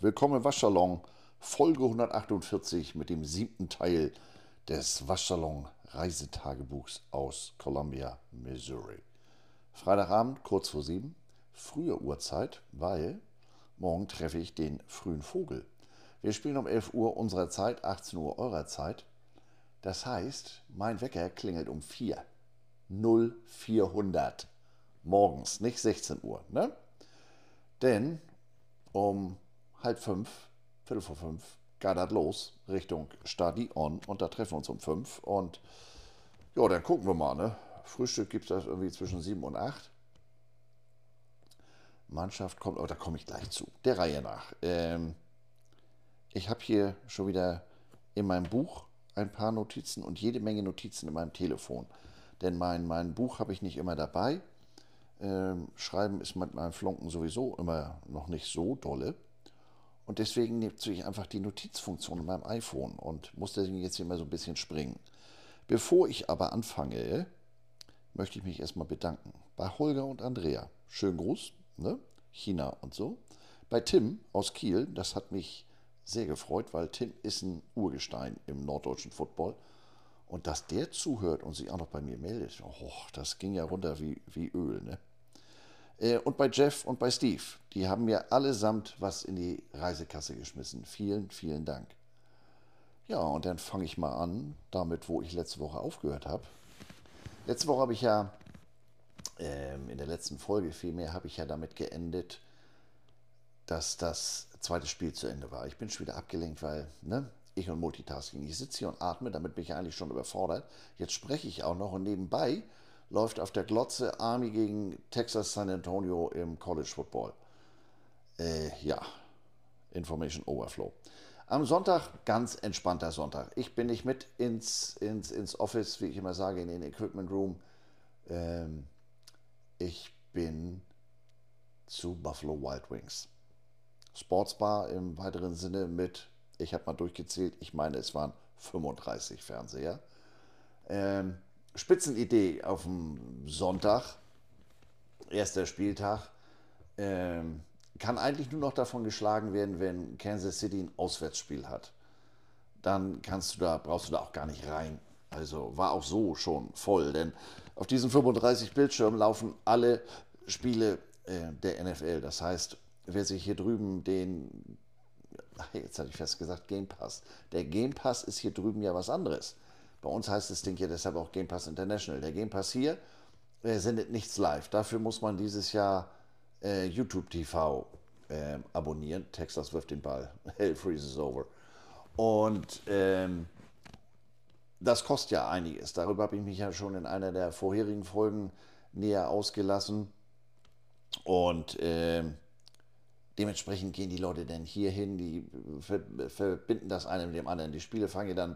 Willkommen im Waschsalon, Folge 148 mit dem 7. Teil des Waschsalon Reisetagebuchs aus Columbia, Missouri. Freitagabend, kurz vor 7, frühe Uhrzeit, weil morgen treffe ich den frühen Vogel. Wir spielen um 11 Uhr unserer Zeit, 18 Uhr eurer Zeit. Das heißt, mein Wecker klingelt um 4. 0400. Morgens, nicht 16 Uhr, ne? Denn um halb 5, Viertel vor 5, geht das los Richtung Stadion und da treffen wir uns um 5 und ja, dann gucken wir mal, ne? Frühstück gibt es das irgendwie zwischen 7 und 8. Mannschaft kommt, aber da komme ich gleich zu, der Reihe nach. Ich habe hier schon wieder in meinem Buch ein paar Notizen und jede Menge Notizen in meinem Telefon. Denn mein Buch habe ich nicht immer dabei. Schreiben ist mit meinem Flunken sowieso immer noch nicht so dolle. Und deswegen nutze ich einfach die Notizfunktion in meinem iPhone und muss deswegen jetzt hier mal so ein bisschen springen. Bevor ich aber anfange, möchte ich mich erstmal bedanken. Bei Holger und Andrea, schönen Gruß, ne? China und so. Bei Tim aus Kiel, das hat mich sehr gefreut, weil Tim ist ein Urgestein im norddeutschen Football. Und dass der zuhört und sich auch noch bei mir meldet, oh, das ging ja runter wie Öl, ne? Und bei Jeff und bei Steve, die haben mir allesamt was in die Reisekasse geschmissen. Vielen, vielen Dank. Ja, und dann fange ich mal an, damit, wo ich letzte Woche aufgehört habe. Letzte Woche habe ich ja, in der letzten Folge vielmehr, habe ich ja damit geendet, dass das zweite Spiel zu Ende war. Ich bin schon wieder abgelenkt, weil, ne, ich und Multitasking. Ich sitze hier und atme, damit bin ich eigentlich schon überfordert. Jetzt spreche ich auch noch und nebenbei läuft auf der Glotze Army gegen Texas San Antonio im College Football. Ja, Information Overflow. Am Sonntag, ganz entspannter Sonntag. Ich bin nicht mit ins Office, wie ich immer sage, in den Equipment Room. Ich bin zu Buffalo Wild Wings. Sportsbar im weiteren Sinne mit, ich habe mal durchgezählt, ich meine, es waren 35 Fernseher. Spitzenidee auf dem Sonntag, erster Spieltag. Kann eigentlich nur noch davon geschlagen werden, wenn Kansas City ein Auswärtsspiel hat. Dann brauchst du da auch gar nicht rein. Also war auch so schon voll, denn auf diesen 35 Bildschirmen laufen alle Spiele der NFL. Das heißt, wer sich hier drüben jetzt hatte ich fast gesagt Game Pass. Der Game Pass ist hier drüben ja was anderes. Bei uns heißt das Ding ja deshalb auch Game Pass International. Der Game Pass hier sendet nichts live. Dafür muss man dieses Jahr YouTube TV abonnieren. Texas wirft den Ball. Hell freezes over. Und das kostet ja einiges. Darüber habe ich mich ja schon in einer der vorherigen Folgen näher ausgelassen. Und dementsprechend gehen die Leute dann hier hin, die verbinden das eine mit dem anderen. Die Spiele fangen dann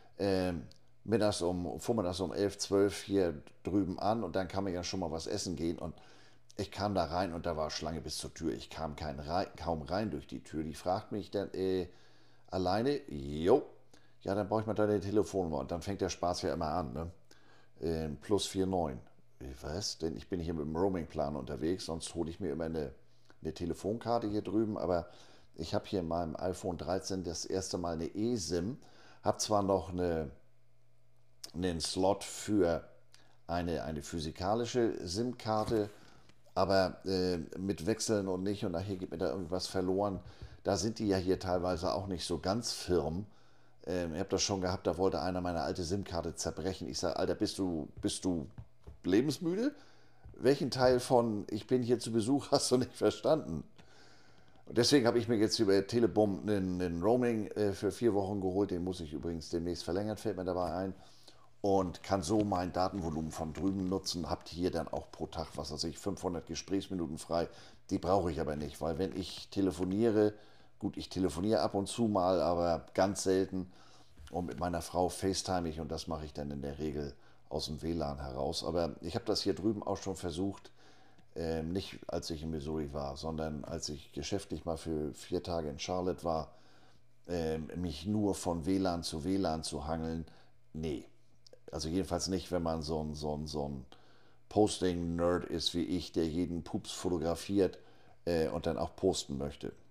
vormittags um 11, 12 hier drüben an und dann kann man ja schon mal was essen gehen. Und ich kam da rein und da war Schlange bis zur Tür. Ich kam kaum rein durch die Tür. Die fragt mich dann, alleine? Jo. Ja, dann brauche ich mal deine Telefonnummer. Und dann fängt der Spaß ja immer an, ne? Plus 49. Was? Denn ich bin hier mit dem Roaming-Plan unterwegs, sonst hole ich mir immer eine Telefonkarte hier drüben, aber ich habe hier in meinem iPhone 13 das erste Mal eine eSIM, habe zwar noch einen Slot für eine physikalische SIM-Karte, aber mit Wechseln und nicht und nachher geht mir da irgendwas verloren. Da sind die ja hier teilweise auch nicht so ganz firm. Ich habe das schon gehabt, da wollte einer meine alte SIM-Karte zerbrechen. Ich sage, Alter, bist du lebensmüde? Welchen Teil von ich bin hier zu Besuch hast du nicht verstanden? Und deswegen habe ich mir jetzt über Telebom einen Roaming für 4 Wochen geholt. Den muss ich übrigens demnächst verlängern, fällt mir dabei ein. Und kann so mein Datenvolumen von drüben nutzen. Habt hier dann auch pro Tag, was weiß ich, 500 Gesprächsminuten frei. Die brauche ich aber nicht, weil wenn ich telefoniere, gut, ich telefoniere ab und zu mal, aber ganz selten. Und mit meiner Frau FaceTime ich und das mache ich dann in der Regel aus dem WLAN heraus. Aber ich habe das hier drüben auch schon versucht, nicht als ich in Missouri war, sondern als ich geschäftlich mal für 4 Tage in Charlotte war, mich nur von WLAN zu WLAN zu hangeln. Nee. Also jedenfalls nicht, wenn man so ein Posting-Nerd ist wie ich, der jeden Pups fotografiert und dann auch posten möchte.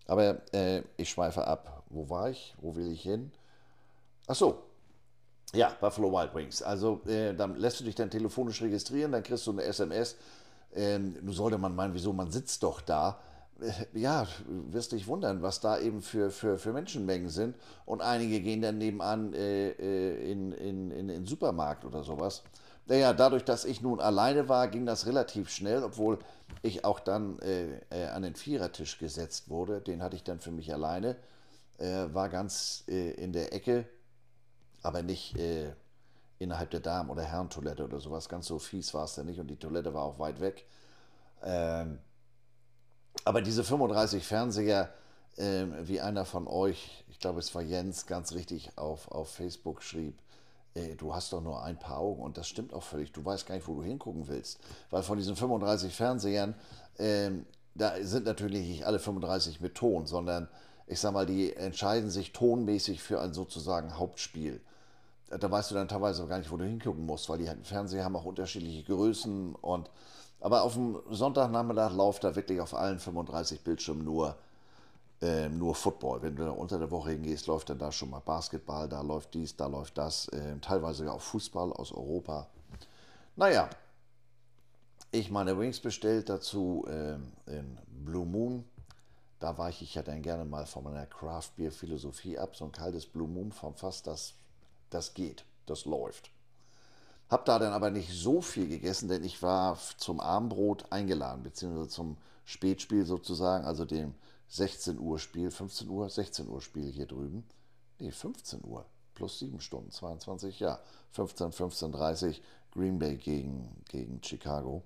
Aber ich schweife ab. Wo war ich? Wo will ich hin? Ach so, ja, Buffalo Wild Wings. Also dann lässt du dich dann telefonisch registrieren, dann kriegst du eine SMS. Nun sollte man meinen, wieso, man sitzt doch da. Ja, wirst dich wundern, was da eben für Menschenmengen sind. Und einige gehen dann nebenan in den Supermarkt oder sowas. Naja, dadurch, dass ich nun alleine war, ging das relativ schnell, obwohl ich auch dann an den Vierertisch gesetzt wurde. Den hatte ich dann für mich alleine. War ganz in der Ecke, aber nicht innerhalb der Damen- oder Herrentoilette oder sowas. Ganz so fies war es ja nicht und die Toilette war auch weit weg. Ähm, aber diese 35 Fernseher, wie einer von euch, ich glaube es war Jens, ganz richtig auf Facebook schrieb, du hast doch nur ein paar Augen und das stimmt auch völlig. Du weißt gar nicht, wo du hingucken willst. Weil von diesen 35 Fernsehern, da sind natürlich nicht alle 35 mit Ton, sondern ich sag mal, die entscheiden sich tonmäßig für ein sozusagen Hauptspiel. Da weißt du dann teilweise gar nicht, wo du hingucken musst, weil die Fernseher haben auch unterschiedliche Größen und aber auf dem Sonntagnachmittag läuft da wirklich auf allen 35 Bildschirmen nur Football. Wenn du da unter der Woche hingehst, läuft dann da schon mal Basketball, da läuft dies, da läuft das, teilweise auch Fußball aus Europa. Naja, ich meine Wings bestellt dazu in Blue Moon. Da weiche ich ja dann gerne mal von meiner Craft Beer Philosophie ab. So ein kaltes Blue Moon vom Fass, das geht, das läuft. Hab da dann aber nicht so viel gegessen, denn ich war zum Abendbrot eingeladen, beziehungsweise zum Spätspiel sozusagen, also dem 16 Uhr Spiel, 15 Uhr, 16 Uhr Spiel hier drüben. Nee, 15 Uhr, plus 7 Stunden, 22, ja, 15, 15:30 Green Bay gegen Chicago.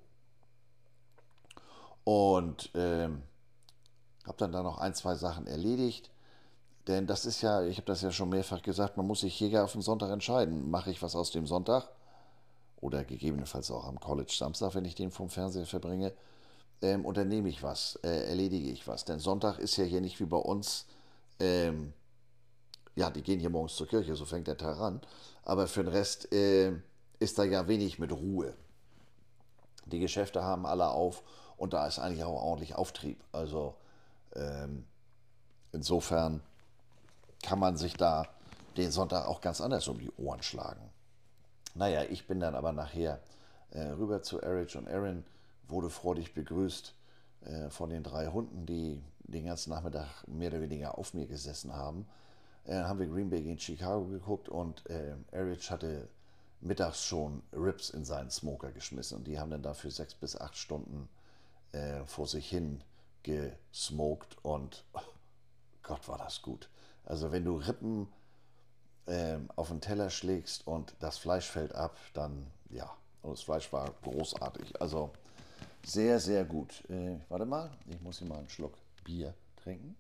Und habe dann da noch ein, zwei Sachen erledigt. Denn das ist ja, ich habe das ja schon mehrfach gesagt, man muss sich hier auf den Sonntag entscheiden. Mache ich was aus dem Sonntag oder gegebenenfalls auch am College Samstag, wenn ich den vom Fernseher verbringe, unternehme ich was, erledige ich was. Denn Sonntag ist ja hier nicht wie bei uns, ähm, ja, die gehen hier morgens zur Kirche, so fängt der Tag an. Aber für den Rest ist da ja wenig mit Ruhe. Die Geschäfte haben alle auf und da ist eigentlich auch ordentlich Auftrieb. Also insofern kann man sich da den Sonntag auch ganz anders um die Ohren schlagen. Naja, ich bin dann aber nachher rüber zu Erich und Aaron, wurde freudig begrüßt von den drei Hunden, die den ganzen Nachmittag mehr oder weniger auf mir gesessen haben. Haben wir Green Bay gegen Chicago geguckt und Erich hatte mittags schon Ribs in seinen Smoker geschmissen und die haben dann dafür 6 bis 8 Stunden vor sich hin gesmoked und oh Gott war das gut. Also wenn du Rippen auf den Teller schlägst und das Fleisch fällt ab, dann ja, und das Fleisch war großartig. Also sehr, sehr gut. Warte mal, ich muss hier mal einen Schluck Bier trinken.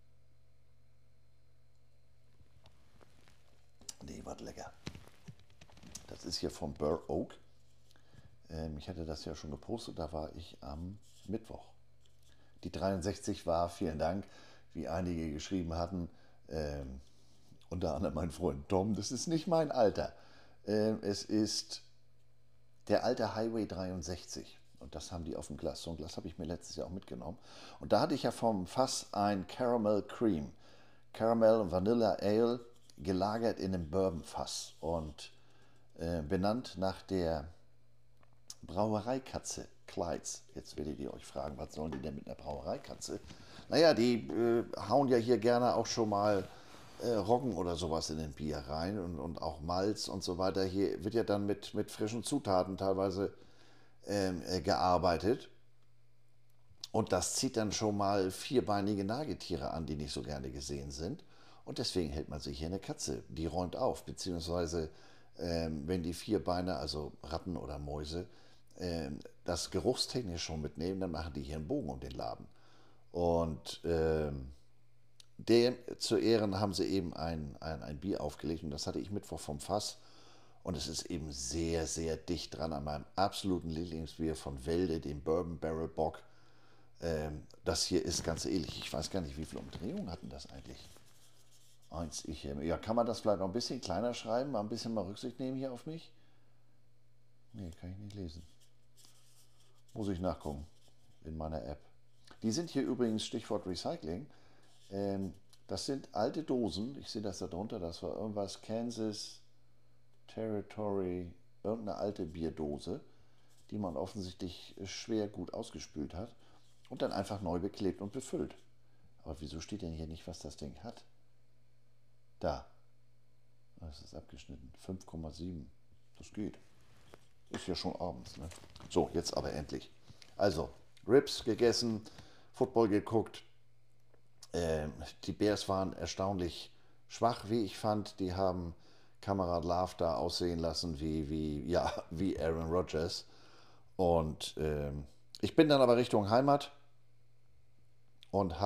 Nee, was lecker. Das ist hier vom Burr Oak. Ich hatte das ja schon gepostet, da war ich am Mittwoch. Die 63 war, vielen Dank, wie einige geschrieben hatten, ähm, unter anderem mein Freund Tom, das ist nicht mein Alter. Es ist der alte Highway 63. Und das haben die auf dem Glas. So ein Glas habe ich mir letztes Jahr auch mitgenommen. Und da hatte ich ja vom Fass ein Caramel Cream. Caramel und Vanilla Ale gelagert in einem Bourbon-Fass. Und benannt nach der Brauereikatze Clydes. Jetzt werdet ihr euch fragen, was sollen die denn mit einer Brauereikatze? Naja, die hauen ja hier gerne auch schon mal Roggen oder sowas in den Bier rein und auch Malz und so weiter. Hier wird ja dann mit frischen Zutaten teilweise gearbeitet. Und das zieht dann schon mal vierbeinige Nagetiere an, die nicht so gerne gesehen sind. Und deswegen hält man sich hier eine Katze, die räumt auf. Beziehungsweise, wenn die Vierbeiner, also Ratten oder Mäuse, das geruchstechnisch schon mitnehmen, dann machen die hier einen Bogen um den Laden. Und dem zu Ehren haben sie eben ein Bier aufgelegt und das hatte ich Mittwoch vom Fass. Und es ist eben sehr, sehr dicht dran an meinem absoluten Lieblingsbier von Welde, dem Bourbon Barrel Bock. Das hier ist ganz ähnlich. Ich weiß gar nicht, wie viele Umdrehungen hatten das eigentlich? Eins, ich. Ja, kann man das vielleicht noch ein bisschen kleiner schreiben, mal ein bisschen mal Rücksicht nehmen hier auf mich? Nee, kann ich nicht lesen. Muss ich nachgucken in meiner App. Die sind hier übrigens, Stichwort Recycling, Das sind alte Dosen. Ich sehe das da drunter. Das war irgendwas Kansas Territory, irgendeine alte Bierdose, die man offensichtlich schwer gut ausgespült hat und dann einfach neu beklebt und befüllt. Aber wieso steht denn hier nicht, was das Ding hat? Da. Das ist abgeschnitten. 5,7. Das geht. Ist ja schon abends. Ne? So, jetzt aber endlich. Also, Ribs gegessen, Football geguckt. Die Bears waren erstaunlich schwach, wie ich fand. Die haben Kamerad Love da aussehen lassen wie Aaron Rodgers. Und ich bin dann aber Richtung Heimat und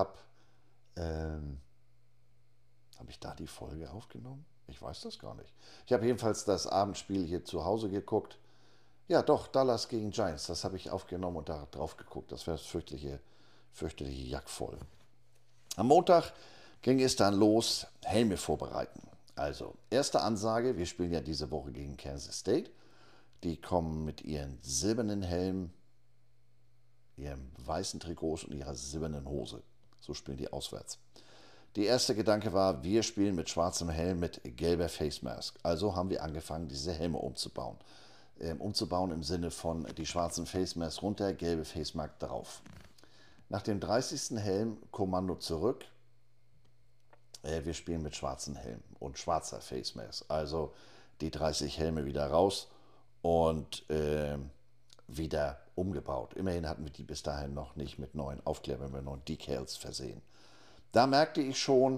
habe ich da die Folge aufgenommen? Ich weiß das gar nicht. Ich habe jedenfalls das Abendspiel hier zu Hause geguckt. Ja, doch, Dallas gegen Giants. Das habe ich aufgenommen und da drauf geguckt. Das wäre das fürchterliche Jack voll. Am Montag ging es dann los, Helme vorbereiten. Also, erste Ansage, wir spielen ja diese Woche gegen Kansas State. Die kommen mit ihren silbernen Helmen, ihren weißen Trikots und ihrer silbernen Hose. So spielen die auswärts. Der erste Gedanke war, wir spielen mit schwarzem Helm mit gelber Face Mask. Also haben wir angefangen, diese Helme umzubauen. Umzubauen im Sinne von die schwarzen Face Masks runter, gelbe Face Mask drauf. Nach dem 30. Helm Kommando zurück. Wir spielen mit schwarzen Helm und schwarzer Face Mask. Also die 30 Helme wieder raus und wieder umgebaut. Immerhin hatten wir die bis dahin noch nicht mit neuen Aufklebern, mit neuen Decals versehen. Da merkte ich schon,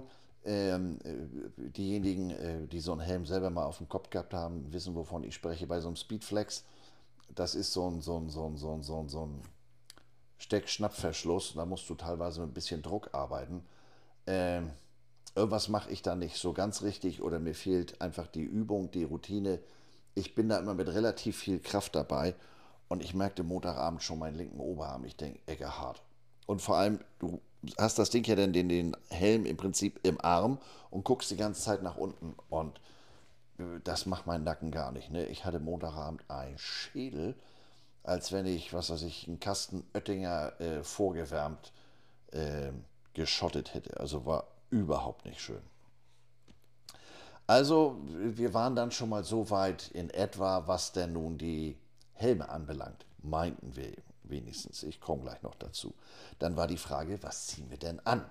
diejenigen, die so einen Helm selber mal auf dem Kopf gehabt haben, wissen, wovon ich spreche. Bei so einem Speedflex, das ist so ein Steck-Schnappverschluss. Da musst du teilweise mit ein bisschen Druck arbeiten. Irgendwas mache ich da nicht so ganz richtig oder mir fehlt einfach die Übung, die Routine. Ich bin da immer mit relativ viel Kraft dabei und ich merkte Montagabend schon meinen linken Oberarm. Ich denke, Eckehard. Und vor allem, du hast das Ding ja dann den Helm im Prinzip im Arm und guckst die ganze Zeit nach unten. Und das macht meinen Nacken gar nicht. Ne? Ich hatte Montagabend einen Schädel, als wenn ich, was weiß ich, einen Kasten Oettinger vorgewärmt geschottet hätte. Also war überhaupt nicht schön. Also, wir waren dann schon mal so weit in etwa, was denn nun die Helme anbelangt. Meinten wir wenigstens. Ich komme gleich noch dazu. Dann war die Frage, was ziehen wir denn an?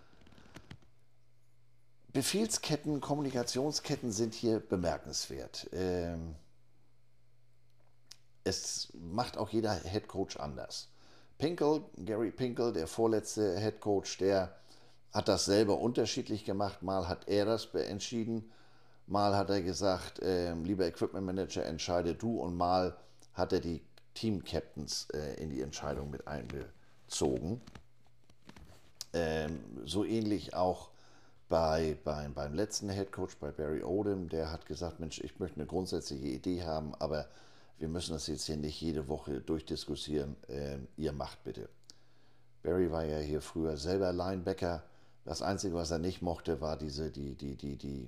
Befehlsketten, Kommunikationsketten sind hier bemerkenswert. Es macht auch jeder Headcoach anders. Gary Pinkel, der vorletzte Headcoach, der hat das selber unterschiedlich gemacht. Mal hat er das entschieden, mal hat er gesagt, lieber Equipment Manager, entscheide du, und mal hat er die Team Captains in die Entscheidung mit einbezogen. So ähnlich auch beim letzten Headcoach, bei Barry Odom, der hat gesagt, Mensch, ich möchte eine grundsätzliche Idee haben, aber wir müssen das jetzt hier nicht jede Woche durchdiskutieren, ihr macht bitte. Barry war ja hier früher selber Linebacker. Das Einzige, was er nicht mochte, war die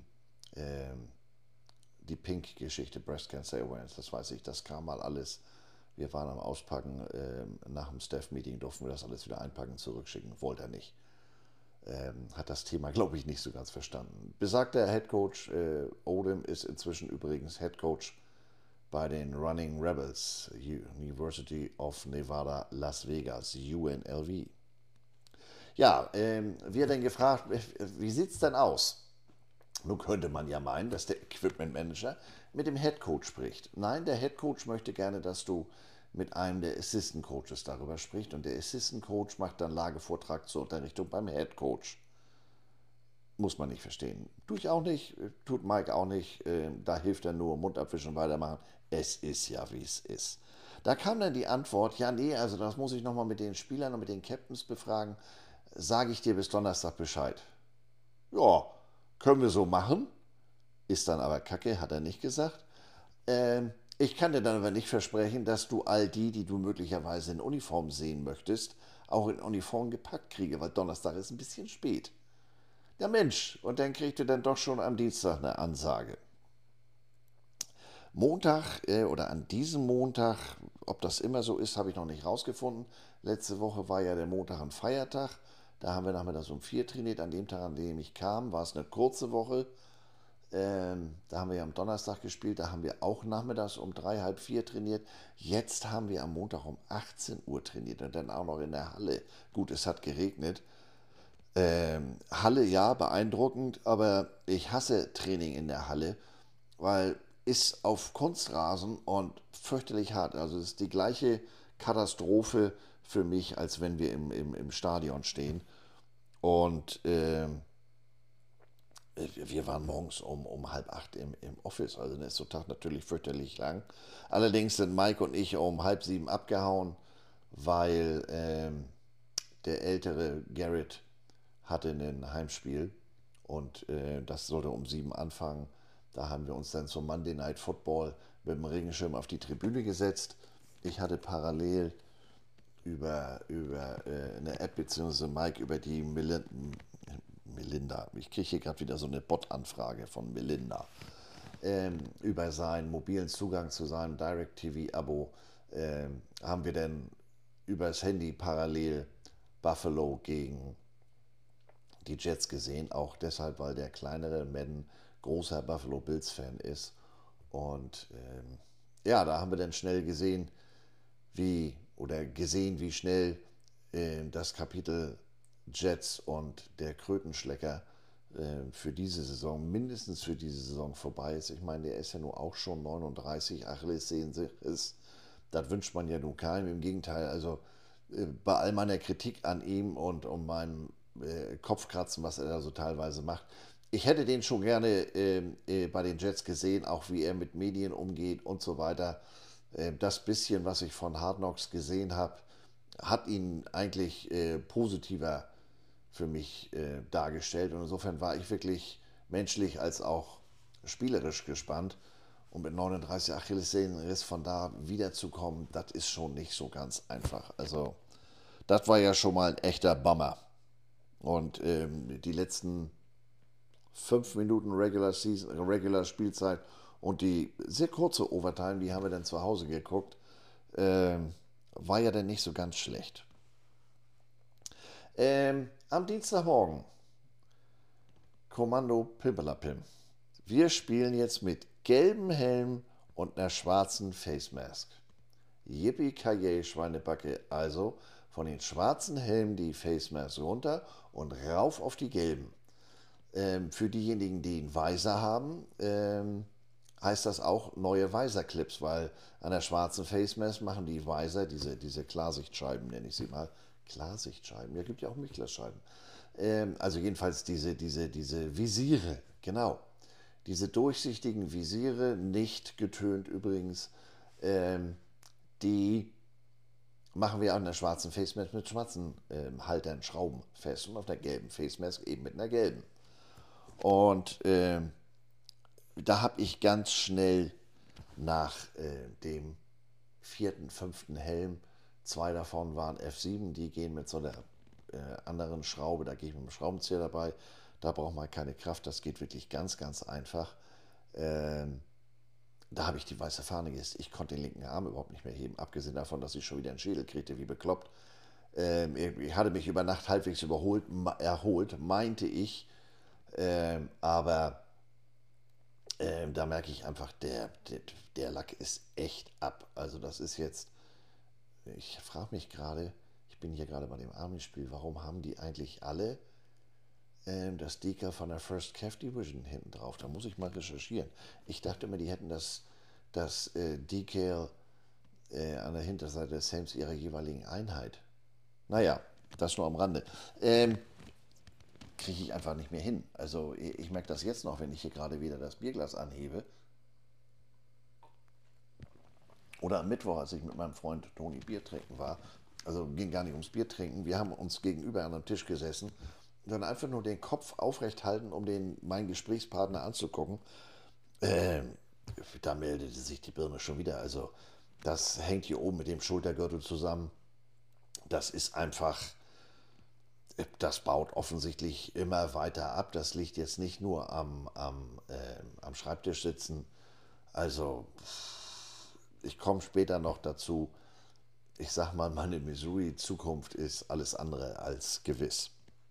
Pink-Geschichte, Breast Cancer Awareness. Das weiß ich, das kam mal alles. Wir waren am Auspacken, nach dem Staff-Meeting durften wir das alles wieder einpacken, zurückschicken. Wollte er nicht. Hat das Thema, glaube ich, nicht so ganz verstanden. Besagter Headcoach Odom ist inzwischen übrigens Headcoach bei den Running Rebels, University of Nevada, Las Vegas, UNLV. Ja, wir dann gefragt, wie sieht es denn aus? Nun könnte man ja meinen, dass der Equipment Manager mit dem Head Coach spricht. Nein, der Head Coach möchte gerne, dass du mit einem der Assistant Coaches darüber sprichst, und der Assistant Coach macht dann Lagevortrag zur Unterrichtung beim Head Coach. Muss man nicht verstehen. Tue ich auch nicht, tut Mike auch nicht. Da hilft er nur, Mund abwischen und weitermachen. Es ist ja, wie es ist. Da kam dann die Antwort, ja, nee, also das muss ich nochmal mit den Spielern und mit den Captains befragen. Sage ich dir bis Donnerstag Bescheid. Ja, können wir so machen. Ist dann aber Kacke, hat er nicht gesagt. Ich kann dir dann aber nicht versprechen, dass du all die du möglicherweise in Uniform sehen möchtest, auch in Uniform gepackt kriege, weil Donnerstag ist ein bisschen spät. Ja Mensch, und dann kriegt ihr dann doch schon am Dienstag eine Ansage. Montag oder an diesem Montag, ob das immer so ist, habe ich noch nicht rausgefunden. Letzte Woche war ja der Montag ein Feiertag. Da haben wir nachmittags um 4 trainiert. An dem Tag, an dem ich kam, war es eine kurze Woche. Da haben wir ja am Donnerstag gespielt, da haben wir auch nachmittags um 3, halb 4 trainiert. Jetzt haben wir am Montag um 18 Uhr trainiert und dann auch noch in der Halle. Gut, es hat geregnet. Halle, ja, beeindruckend, aber ich hasse Training in der Halle, weil ist auf Kunstrasen und fürchterlich hart. Also es ist die gleiche Katastrophe für mich, als wenn wir im Stadion stehen. Und wir waren morgens um halb 8 im Office, also dann ist der Tag natürlich fürchterlich lang. Allerdings sind Mike und ich um halb 7 abgehauen, weil der ältere Garrett hatte ein Heimspiel und das sollte um 7 anfangen. Da haben wir uns dann zum Monday Night Football mit dem Regenschirm auf die Tribüne gesetzt. Ich hatte parallel über eine App, beziehungsweise Mike über die Melinda, ich kriege hier gerade wieder so eine Bot-Anfrage von Melinda, über seinen mobilen Zugang zu seinem Direct-TV-Abo haben wir dann übers Handy parallel Buffalo gegen die Jets gesehen, auch deshalb, weil der kleinere Madden großer Buffalo Bills-Fan ist. Und ja, da haben wir dann schnell gesehen, wie schnell das Kapitel Jets und der Krötenschlecker für diese Saison, mindestens für diese Saison vorbei ist. Ich meine, der ist ja nun auch schon 39, Achillessehnen ist. Das wünscht man ja nun keinem. Im Gegenteil, also bei all meiner Kritik an ihm und um meinen Kopfkratzen, was er da so teilweise macht, ich hätte den schon gerne bei den Jets gesehen, auch wie er mit Medien umgeht und so weiter. Das bisschen, was ich von Hard Knocks gesehen habe, hat ihn eigentlich positiver für mich dargestellt. Und insofern war ich wirklich menschlich als auch spielerisch gespannt. Und mit 39 Achillessehnenriss von da wiederzukommen, das ist schon nicht so ganz einfach. Also, das war ja schon mal ein echter Bummer. Und die letzten 5 Minuten Regular Spielzeit und die sehr kurze Overtime, die haben wir dann zu Hause geguckt, war ja dann nicht so ganz schlecht. Am Dienstagmorgen, Kommando Pimpelapim. Wir spielen jetzt mit gelbem Helm und einer schwarzen Face Mask. Yippie-ki-yay, Schweinebacke. Also von den schwarzen Helmen die Face Mask runter und rauf auf die gelben. Für diejenigen, die einen Visor haben, heißt das auch neue Visor-Clips, weil an der schwarzen Face Mask machen die Visor, diese Klarsichtscheiben, nenne ich sie mal. Klarsichtscheiben, ja, gibt ja auch Milchglasscheiben. Also jedenfalls diese Visiere, genau. Diese durchsichtigen Visiere, nicht getönt übrigens, die machen wir an der schwarzen Face Mask mit schwarzen Haltern, Schrauben fest und auf der gelben Face Mask eben mit einer gelben. Und da habe ich ganz schnell nach dem 4., 5. Helm, 2 davon waren F7, die gehen mit so einer anderen Schraube, da gehe ich mit dem Schraubenzieher dabei, da braucht man keine Kraft, das geht wirklich ganz, ganz einfach. Da habe ich die weiße Fahne gehisst. Ich konnte den linken Arm überhaupt nicht mehr heben, abgesehen davon, dass ich schon wieder einen Schädel kriegte, wie bekloppt. Ich hatte mich über Nacht halbwegs erholt, meinte ich, aber da merke ich einfach, der Lack ist echt ab. Also das ist jetzt, ich frage mich gerade, ich bin hier gerade bei dem Army-Spiel, warum haben die eigentlich alle das Decal von der First Cav Division hinten drauf? Da muss ich mal recherchieren. Ich dachte immer, die hätten das Decal an der Hinterseite des Helms ihrer jeweiligen Einheit. Naja, das nur am Rande. Kriege ich einfach nicht mehr hin. Also ich merke das jetzt noch, wenn ich hier gerade wieder das Bierglas anhebe. Oder am Mittwoch, als ich mit meinem Freund Toni Bier trinken war. Also ging gar nicht ums Bier trinken. Wir haben uns gegenüber an einem Tisch gesessen und dann einfach nur den Kopf aufrecht halten, um meinen Gesprächspartner anzugucken. Da meldete sich die Birne schon wieder. Also das hängt hier oben mit dem Schultergürtel zusammen. Das ist einfach, das baut offensichtlich immer weiter ab. Das liegt jetzt nicht nur am Schreibtisch sitzen. Also ich komme später noch dazu. Ich sag mal, meine Missouri-Zukunft ist alles andere als gewiss.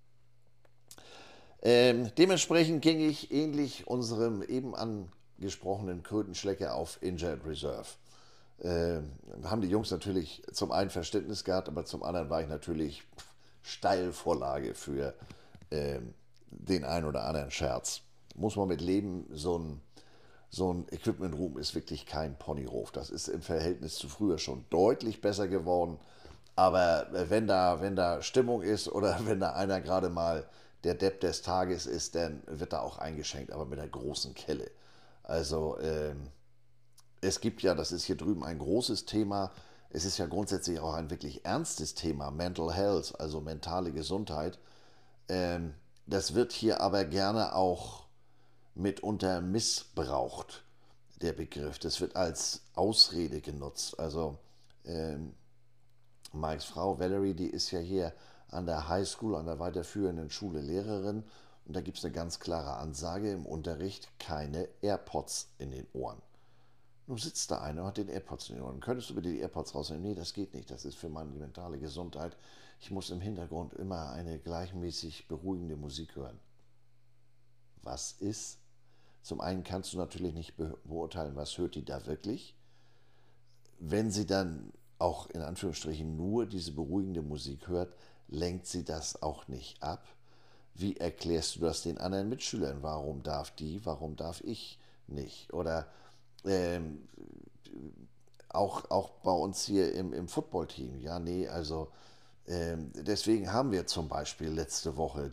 Dementsprechend ging ich ähnlich unserem eben angesprochenen Krötenschlecker auf Injured Reserve. Haben die Jungs natürlich zum einen Verständnis gehabt, aber zum anderen war ich natürlich Steilvorlage für den ein oder anderen Scherz. Muss man mit leben, so ein Equipment Room ist wirklich kein Ponyhof. Das ist im Verhältnis zu früher schon deutlich besser geworden. Aber wenn da Stimmung ist oder wenn da einer gerade mal der Depp des Tages ist, dann wird da auch eingeschenkt, aber mit einer großen Kelle. Also es gibt ja, das ist hier drüben ein großes Thema, es ist ja grundsätzlich auch ein wirklich ernstes Thema, Mental Health, also mentale Gesundheit. Das wird hier aber gerne auch mitunter missbraucht, der Begriff. Das wird als Ausrede genutzt. Also Mikes Frau Valerie, die ist ja hier an der High School, an der weiterführenden Schule Lehrerin. Und da gibt es eine ganz klare Ansage im Unterricht, keine AirPods in den Ohren. Nun sitzt da einer und hat den AirPods in den Ohren. Könntest du bitte die AirPods rausnehmen? Nee, das geht nicht. Das ist für meine mentale Gesundheit. Ich muss im Hintergrund immer eine gleichmäßig beruhigende Musik hören. Was ist? Zum einen kannst du natürlich nicht beurteilen, was hört die da wirklich. Wenn sie dann auch in Anführungsstrichen nur diese beruhigende Musik hört, lenkt sie das auch nicht ab. Wie erklärst du das den anderen Mitschülern? Warum darf die, warum darf ich nicht? Oder ähm, auch bei uns hier im Footballteam. Ja, nee, also deswegen haben wir zum Beispiel letzte Woche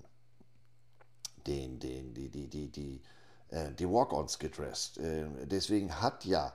den, den, die Walk-Ons gedresst. Deswegen hat ja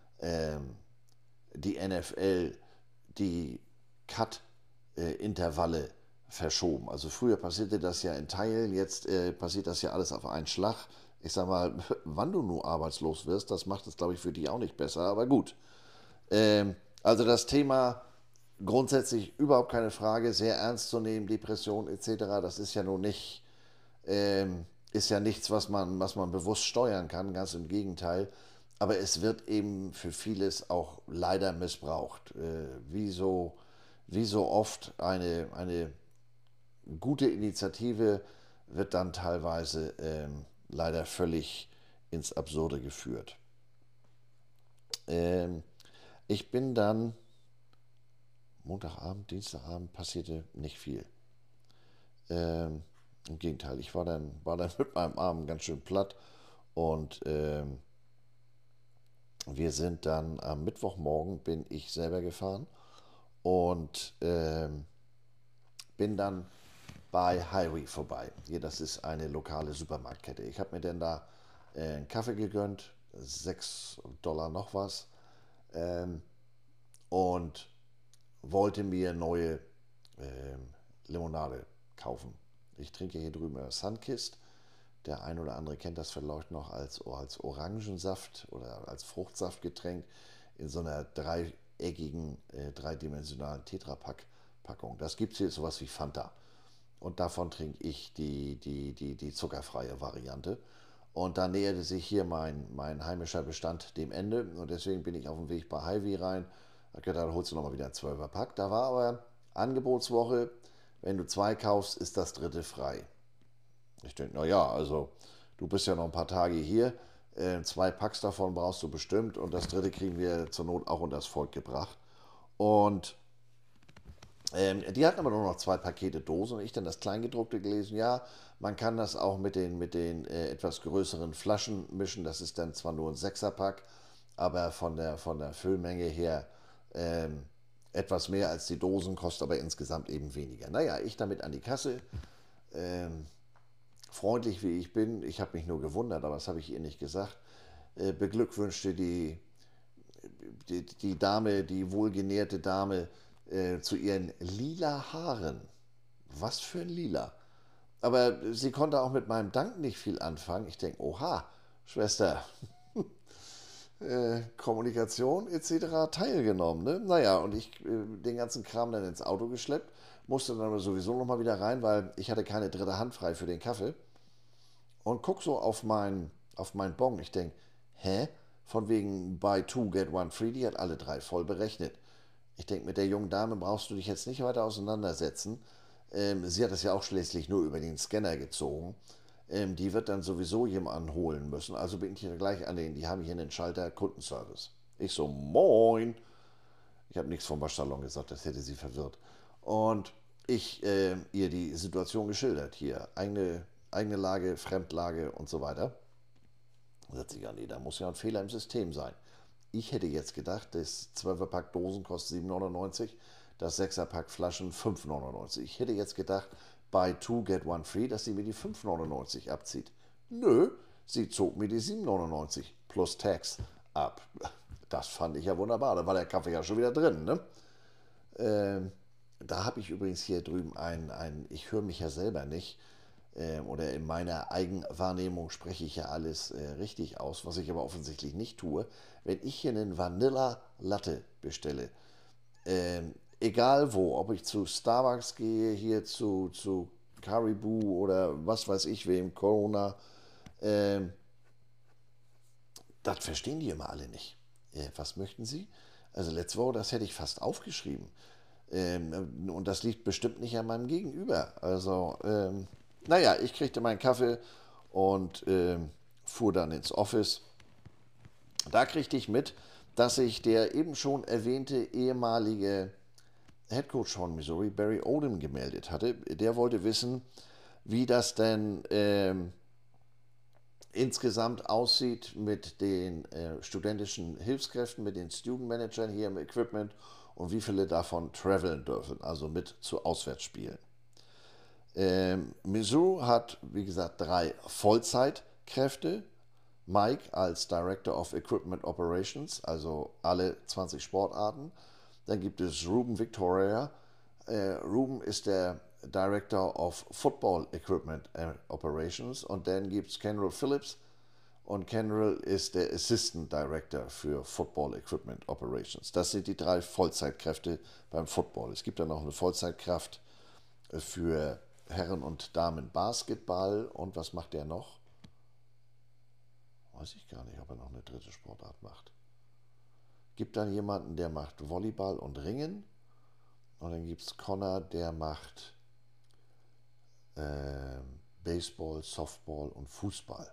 die NFL die Cut-Intervalle verschoben. Also früher passierte das ja in Teilen, jetzt passiert das ja alles auf einen Schlag. Ich sag mal, wann du nur arbeitslos wirst, das macht es, glaube ich, für die auch nicht besser, aber gut. Also das Thema grundsätzlich überhaupt keine Frage, sehr ernst zu nehmen, Depression etc., das ist ja nun nicht, ist ja nichts, was man bewusst steuern kann, ganz im Gegenteil. Aber es wird eben für vieles auch leider missbraucht. Wie so oft eine gute Initiative wird dann teilweise leider völlig ins Absurde geführt. Ähm, Ich bin dann Montagabend, Dienstagabend passierte nicht viel. Im Gegenteil, ich war dann mit meinem Arm ganz schön platt und wir sind dann am Mittwochmorgen bin ich selber gefahren und bin dann bei Highway vorbei. Hier, das ist eine lokale Supermarktkette. Ich habe mir dann da einen Kaffee gegönnt, 6 Dollar noch was, ähm, und wollte mir neue Limonade kaufen. Ich trinke hier drüben Sunkist. Der ein oder andere kennt das vielleicht noch als Orangensaft oder als Fruchtsaftgetränk in so einer dreieckigen, dreidimensionalen Tetrapack-Packung. Das gibt es hier sowas wie Fanta. Und davon trinke ich die zuckerfreie Variante. Und da näherte sich hier mein heimischer Bestand dem Ende. Und deswegen bin ich auf dem Weg bei Hy-Vee rein. Da gedacht, holst du nochmal wieder einen 12er Pack. Da war aber Angebotswoche. Wenn du 2 kaufst, ist das dritte frei. Ich denke, naja, also du bist ja noch ein paar Tage hier. 2 Packs davon brauchst du bestimmt. Und das dritte kriegen wir zur Not auch unters Volk gebracht. Und die hatten aber nur noch 2 Pakete Dosen und ich dann das Kleingedruckte gelesen, ja, man kann das auch mit den etwas größeren Flaschen mischen, das ist dann zwar nur ein 6er-Pack, aber von der Füllmenge her etwas mehr als die Dosen, kostet aber insgesamt eben weniger. Naja, ich damit an die Kasse, ähm, freundlich wie ich bin, ich habe mich nur gewundert, aber das habe ich ihr nicht gesagt, beglückwünschte die Dame, die wohlgenährte Dame, zu ihren lila Haaren. Was für ein Lila. Aber sie konnte auch mit meinem Dank nicht viel anfangen. Ich denke, oha, Schwester, Kommunikation etc. teilgenommen. Ne? Naja, und ich den ganzen Kram dann ins Auto geschleppt, musste dann aber sowieso nochmal wieder rein, weil ich hatte keine dritte Hand frei für den Kaffee. Und guck so auf mein Bon. Ich denke, hä? Von wegen buy two, get one free, die hat alle 3 voll berechnet. Ich denke, mit der jungen Dame brauchst du dich jetzt nicht weiter auseinandersetzen. Sie hat es ja auch schließlich nur über den Scanner gezogen. Die wird dann sowieso jemanden holen müssen. Also bin ich hier gleich an den, die haben hier einen Schalter Kundenservice. Ich so, moin. Ich habe nichts vom Waschsalon gesagt, das hätte sie verwirrt. Und ich ihr die Situation geschildert. Hier, eigene Lage, Fremdlage und so weiter. Da sagt sie, ja, nee, da muss ja ein Fehler im System sein. Ich hätte jetzt gedacht, das 12er-Pack Dosen kostet 7,99, das 6er-Pack Flaschen 5,99. Ich hätte jetzt gedacht, buy two, get one free, dass sie mir die 5,99 abzieht. Nö, sie zog mir die 7,99 plus Tax ab. Das fand ich ja wunderbar. Da war der Kaffee ja schon wieder drin. Ne? Ähm, Da habe ich übrigens hier drüben ich höre mich ja selber nicht, oder in meiner Eigenwahrnehmung spreche ich ja alles richtig aus, was ich aber offensichtlich nicht tue. Wenn ich hier einen Vanilla Latte bestelle, egal wo, ob ich zu Starbucks gehe, hier zu Caribou oder was weiß ich wem, Corona, ähm, das verstehen die immer alle nicht. Was möchten Sie? Also letzte Woche, das hätte ich fast aufgeschrieben. Und das liegt bestimmt nicht an meinem Gegenüber. Also, naja, ich kriegte meinen Kaffee und fuhr dann ins Office. Da kriegte ich mit, dass sich der eben schon erwähnte ehemalige Headcoach von Missouri, Barry Odom, gemeldet hatte. Der wollte wissen, wie das denn insgesamt aussieht mit den studentischen Hilfskräften, mit den Student Managern hier im Equipment und wie viele davon traveln dürfen, also mit zu Auswärtsspielen. Mizzou hat, wie gesagt, 3 Vollzeitkräfte. Mike als Director of Equipment Operations, also alle 20 Sportarten. Dann gibt es Ruben Victoria. Ruben ist der Director of Football Equipment Operations. Und dann gibt es Kenrell Phillips. Und Kenrell ist der Assistant Director für Football Equipment Operations. Das sind die 3 Vollzeitkräfte beim Football. Es gibt dann noch eine Vollzeitkraft für Herren- und Damen Basketball. Und was macht der noch? Weiß ich gar nicht, ob er noch eine dritte Sportart macht. Gibt dann jemanden, der macht Volleyball und Ringen. Und dann gibt es Connor, der macht Baseball, Softball und Fußball.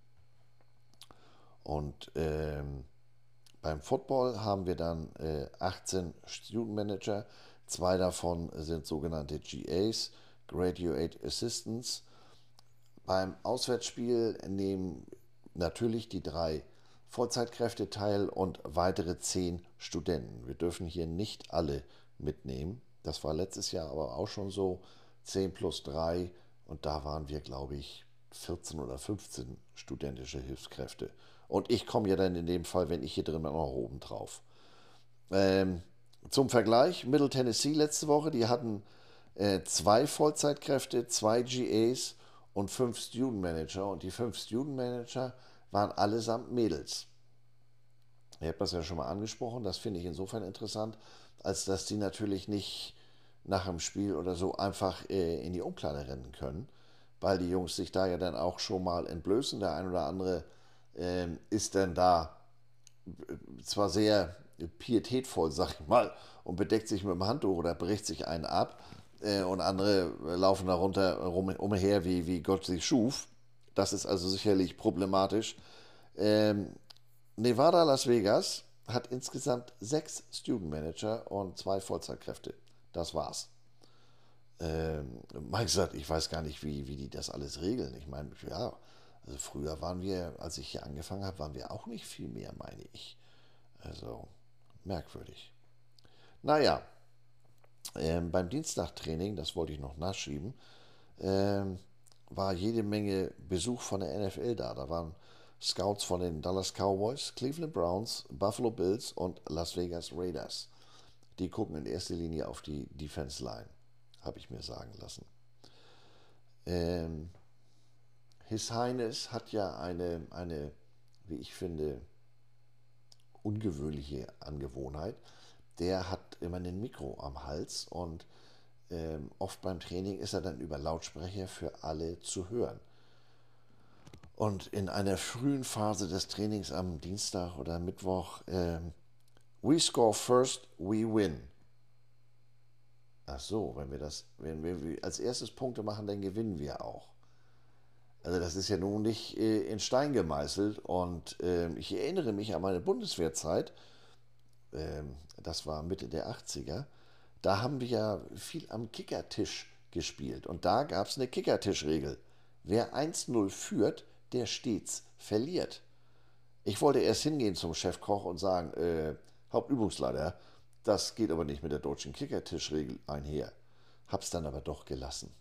Und beim Football haben wir dann 18 Student Manager. 2 davon sind sogenannte GAs, Graduate Assistants. Beim Auswärtsspiel nehmen natürlich die 3 Vollzeitkräfte teil und weitere 10 Studenten. Wir dürfen hier nicht alle mitnehmen. Das war letztes Jahr aber auch schon so. 10 plus 3 und da waren wir, glaube ich, 14 oder 15 studentische Hilfskräfte. Und ich komme ja dann in dem Fall, wenn ich hier drin bin, noch oben drauf. Ähm, Zum Vergleich, Middle Tennessee letzte Woche, die hatten 2 Vollzeitkräfte, 2 GAs und 5 Student Manager. Und die 5 Student Manager waren allesamt Mädels. Ich habe das ja schon mal angesprochen, das finde ich insofern interessant, als dass die natürlich nicht nach dem Spiel oder so einfach in die Umkleide rennen können, weil die Jungs sich da ja dann auch schon mal entblößen. Der ein oder andere ist dann da zwar sehr pietätvoll, sag ich mal, und bedeckt sich mit dem Handtuch oder bricht sich einen ab und andere laufen darunter umher, wie Gott sich schuf. Das ist also sicherlich problematisch. Ähm, Nevada, Las Vegas hat insgesamt 6 Student Manager und 2 Vollzeitkräfte. Das war's. Mal gesagt, ich weiß gar nicht, wie die das alles regeln. Ich meine, ja, also früher waren wir, als ich hier angefangen habe, waren wir auch nicht viel mehr, meine ich. Also merkwürdig. Naja, beim Dienstagtraining, das wollte ich noch nachschieben, ähm, war jede Menge Besuch von der NFL da. Da waren Scouts von den Dallas Cowboys, Cleveland Browns, Buffalo Bills und Las Vegas Raiders. Die gucken in erster Linie auf die Defense Line, habe ich mir sagen lassen. Ähm, His Highness hat ja eine, wie ich finde, ungewöhnliche Angewohnheit. Der hat immer ein Mikro am Hals und oft beim Training ist er dann über Lautsprecher für alle zu hören. Und in einer frühen Phase des Trainings am Dienstag oder Mittwoch, we score first, we win. Ach so, wenn wir als erstes Punkte machen, dann gewinnen wir auch. Also das ist ja nun nicht in Stein gemeißelt und ich erinnere mich an meine Bundeswehrzeit, das war Mitte der 80er, da haben wir ja viel am Kickertisch gespielt und da gab es eine Kickertischregel. Wer 1:0 führt, der stets verliert. Ich wollte erst hingehen zum Chefkoch und sagen, Hauptübungsleiter, das geht aber nicht mit der deutschen Kickertischregel einher. Hab's dann aber doch gelassen.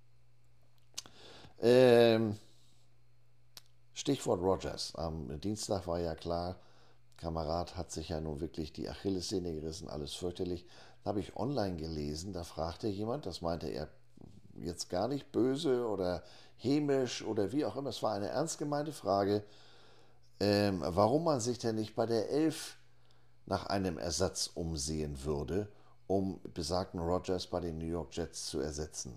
Ähm, Stichwort Rogers. Am Dienstag war ja klar, Kamerad hat sich ja nun wirklich die Achillessehne gerissen, alles fürchterlich. Da habe ich online gelesen, da fragte jemand, das meinte er jetzt gar nicht böse oder hämisch oder wie auch immer, es war eine ernst gemeinte Frage, warum man sich denn nicht bei der Elf nach einem Ersatz umsehen würde, um besagten Rogers bei den New York Jets zu ersetzen.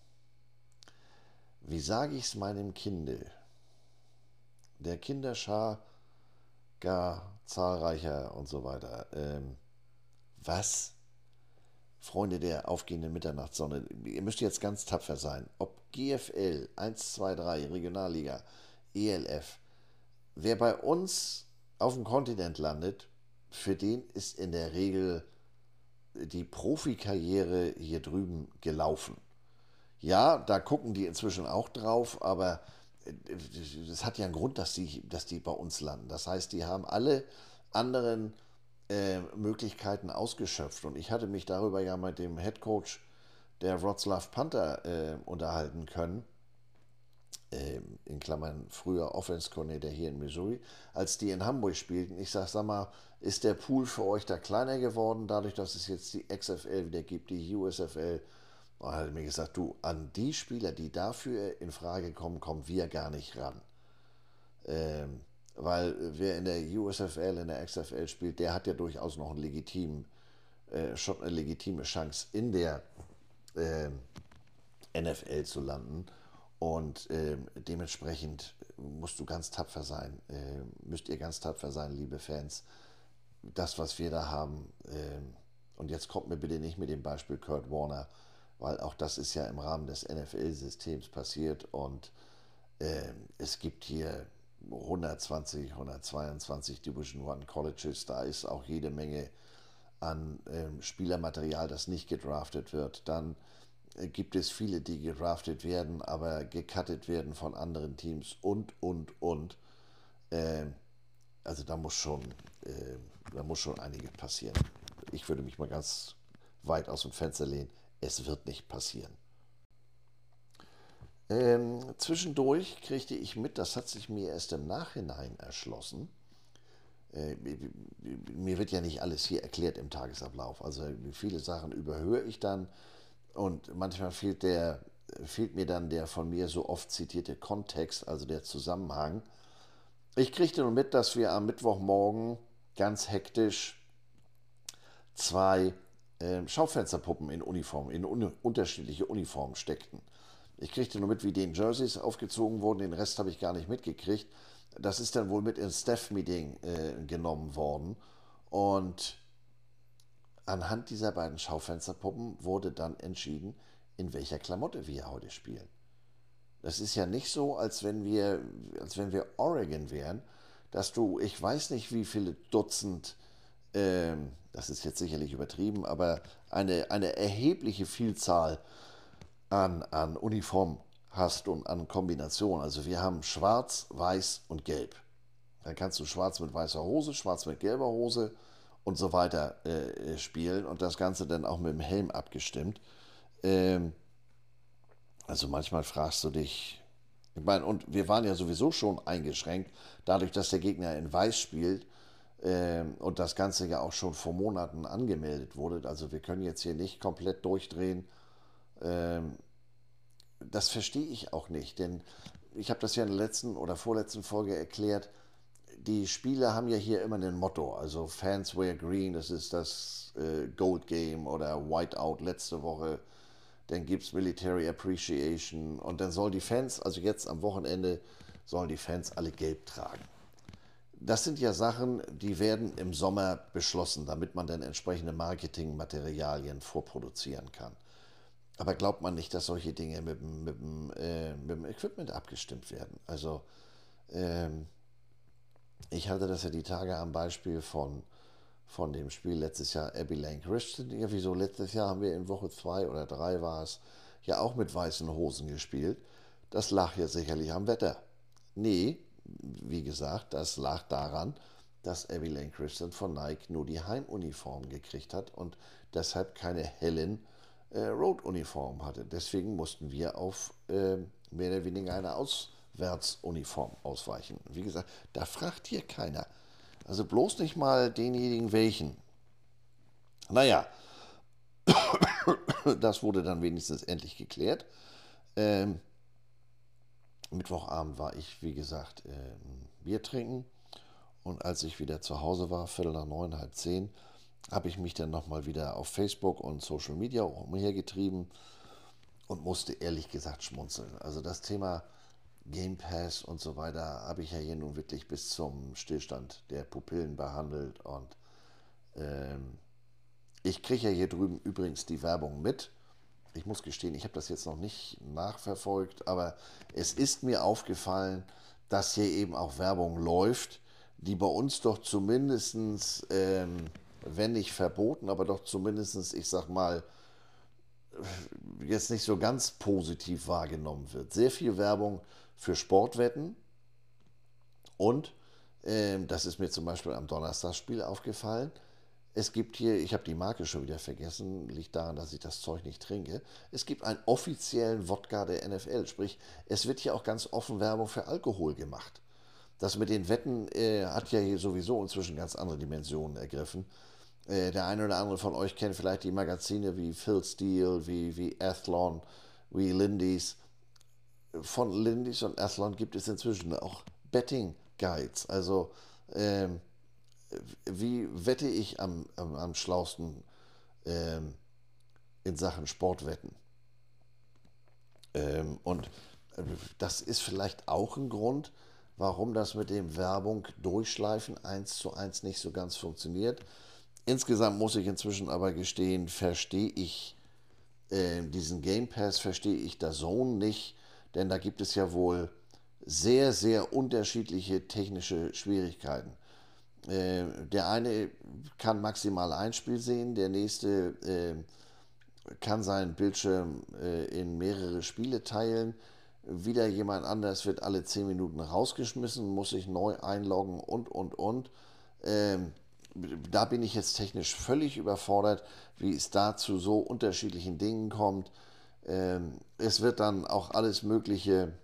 Wie sage ich es meinem Kinde? Der Kinderschar gar zahlreicher und so weiter. Was? Freunde der aufgehenden Mitternachtssonne, ihr müsst jetzt ganz tapfer sein. Ob GFL, 1, 2, 3, Regionalliga, ELF, wer bei uns auf dem Kontinent landet, für den ist in der Regel die Profikarriere hier drüben gelaufen. Ja, da gucken die inzwischen auch drauf, aber das hat ja einen Grund, dass die bei uns landen. Das heißt, die haben alle anderen Möglichkeiten ausgeschöpft. Und ich hatte mich darüber ja mit dem Headcoach der Wroclaw Panther unterhalten können, in Klammern früher Offense Coordinator hier in Missouri, als die in Hamburg spielten. Ich sag mal, ist der Pool für euch da kleiner geworden, dadurch, dass es jetzt die XFL wieder gibt, die USFL? Und er hat mir gesagt, du, an die Spieler, die dafür in Frage kommen, kommen wir gar nicht ran. Weil wer in der USFL, in der XFL spielt, der hat ja durchaus noch schon eine legitime Chance in der NFL zu landen. Und dementsprechend müsst ihr ganz tapfer sein, liebe Fans. Das, was wir da haben, und jetzt kommt mir bitte nicht mit dem Beispiel Kurt Warner, weil auch das ist ja im Rahmen des NFL-Systems passiert und es gibt hier 120, 122 Division One Colleges, da ist auch jede Menge an Spielermaterial, das nicht gedraftet wird. Dann gibt es viele, die gedraftet werden, aber gecuttet werden von anderen Teams und. Äh, also da muss schon einiges passieren. Ich würde mich mal ganz weit aus dem Fenster lehnen. Es wird nicht passieren. Zwischendurch kriegte ich mit, das hat sich mir erst im Nachhinein erschlossen. Mir wird ja nicht alles hier erklärt im Tagesablauf. Also viele Sachen überhöre ich dann und manchmal fehlt mir dann der von mir so oft zitierte Kontext, also der Zusammenhang. Ich kriegte nun mit, dass wir am Mittwochmorgen ganz hektisch zwei Schaufensterpuppen in Uniform, unterschiedliche Uniformen steckten. Ich kriegte nur mit, wie den Jerseys aufgezogen wurden, den Rest habe ich gar nicht mitgekriegt. Das ist dann wohl mit ins Staff-Meeting genommen worden. Und anhand dieser beiden Schaufensterpuppen wurde dann entschieden, in welcher Klamotte wir heute spielen. Das ist ja nicht so, als wenn wir Oregon wären, dass du, ich weiß nicht wie viele Dutzend, das ist jetzt sicherlich übertrieben, aber eine erhebliche Vielzahl an Uniformen hast und an Kombinationen. Also wir haben schwarz, weiß und gelb. Dann kannst du schwarz mit weißer Hose, schwarz mit gelber Hose und so weiter spielen und das Ganze dann auch mit dem Helm abgestimmt. Also manchmal fragst du dich, ich meine, und wir waren ja sowieso schon eingeschränkt, dadurch, dass der Gegner in Weiß spielt und das Ganze ja auch schon vor Monaten angemeldet wurde. Also wir können jetzt hier nicht komplett durchdrehen. Das verstehe ich auch nicht, denn ich habe das ja in der letzten oder vorletzten Folge erklärt. Die Spieler haben ja hier immer ein Motto, also Fans wear green, das ist das Gold Game oder Whiteout letzte Woche. Dann gibt es Military Appreciation und dann sollen die Fans, also jetzt am Wochenende, sollen die Fans alle gelb tragen. das sind ja Sachen, die werden im Sommer beschlossen, damit man dann entsprechende Marketingmaterialien vorproduzieren kann. Aber glaubt man nicht, dass solche Dinge mit dem Equipment abgestimmt werden? Also ähm, ich hatte das ja die Tage am Beispiel von dem Spiel letztes Jahr Abbey Lane Christian. Ja, wieso letztes Jahr haben wir in Woche 2 oder 3 war es ja auch mit weißen Hosen gespielt. Das lag ja sicherlich am Wetter. Nee, wie gesagt, das lag daran, dass Abbey Lane Christian von Nike nur die Heimuniform gekriegt hat und deshalb keine hellen Road-Uniformen hatte. Deswegen mussten wir auf mehr oder weniger eine Auswärtsuniform ausweichen. Wie gesagt, da fragt hier keiner. Also bloß nicht mal denjenigen welchen. Naja, das wurde dann wenigstens endlich geklärt. Ähm, Mittwochabend war ich, wie gesagt, Bier trinken. Und als ich wieder zu Hause war, Viertel nach 9, halb 10, habe ich mich dann nochmal wieder auf Facebook und Social Media umhergetrieben und musste ehrlich gesagt schmunzeln. Also das Thema Game Pass und so weiter habe ich ja hier nun wirklich bis zum Stillstand der Pupillen behandelt. Und ähm, ich kriege ja hier drüben übrigens die Werbung mit. Ich muss gestehen, ich habe das jetzt noch nicht nachverfolgt, aber es ist mir aufgefallen, dass hier eben auch Werbung läuft, die bei uns doch zumindestens, wenn nicht verboten, aber doch zumindestens, ich sag mal, jetzt nicht so ganz positiv wahrgenommen wird. Sehr viel Werbung für Sportwetten und, das ist mir zum Beispiel am Donnerstagsspiel aufgefallen, es gibt hier, ich habe die Marke schon wieder vergessen, liegt daran, dass ich das Zeug nicht trinke. Es gibt einen offiziellen Wodka der NFL, sprich, es wird hier auch ganz offen Werbung für Alkohol gemacht. Das mit den Wetten hat ja hier sowieso inzwischen ganz andere Dimensionen ergriffen. Der eine oder andere von euch kennt vielleicht die Magazine wie Phil Steele, wie Athlon, wie Lindy's. Von Lindy's und Athlon gibt es inzwischen auch Betting Guides. Also ähm, wie wette ich am schlausten ähm, in Sachen Sportwetten? Und das ist vielleicht auch ein Grund, warum das mit dem Werbung durchschleifen 1:1 nicht so ganz funktioniert. Insgesamt muss ich inzwischen aber gestehen, verstehe ich diesen Game Pass, verstehe ich DAZN nicht, denn da gibt es ja wohl sehr, sehr unterschiedliche technische Schwierigkeiten. Der eine kann maximal ein Spiel sehen, der nächste kann seinen Bildschirm in mehrere Spiele teilen. Wieder jemand anders wird alle 10 Minuten rausgeschmissen, muss sich neu einloggen und. Ähm, Da bin ich jetzt technisch völlig überfordert, wie es da zu so unterschiedlichen Dingen kommt. Es wird dann auch alles Mögliche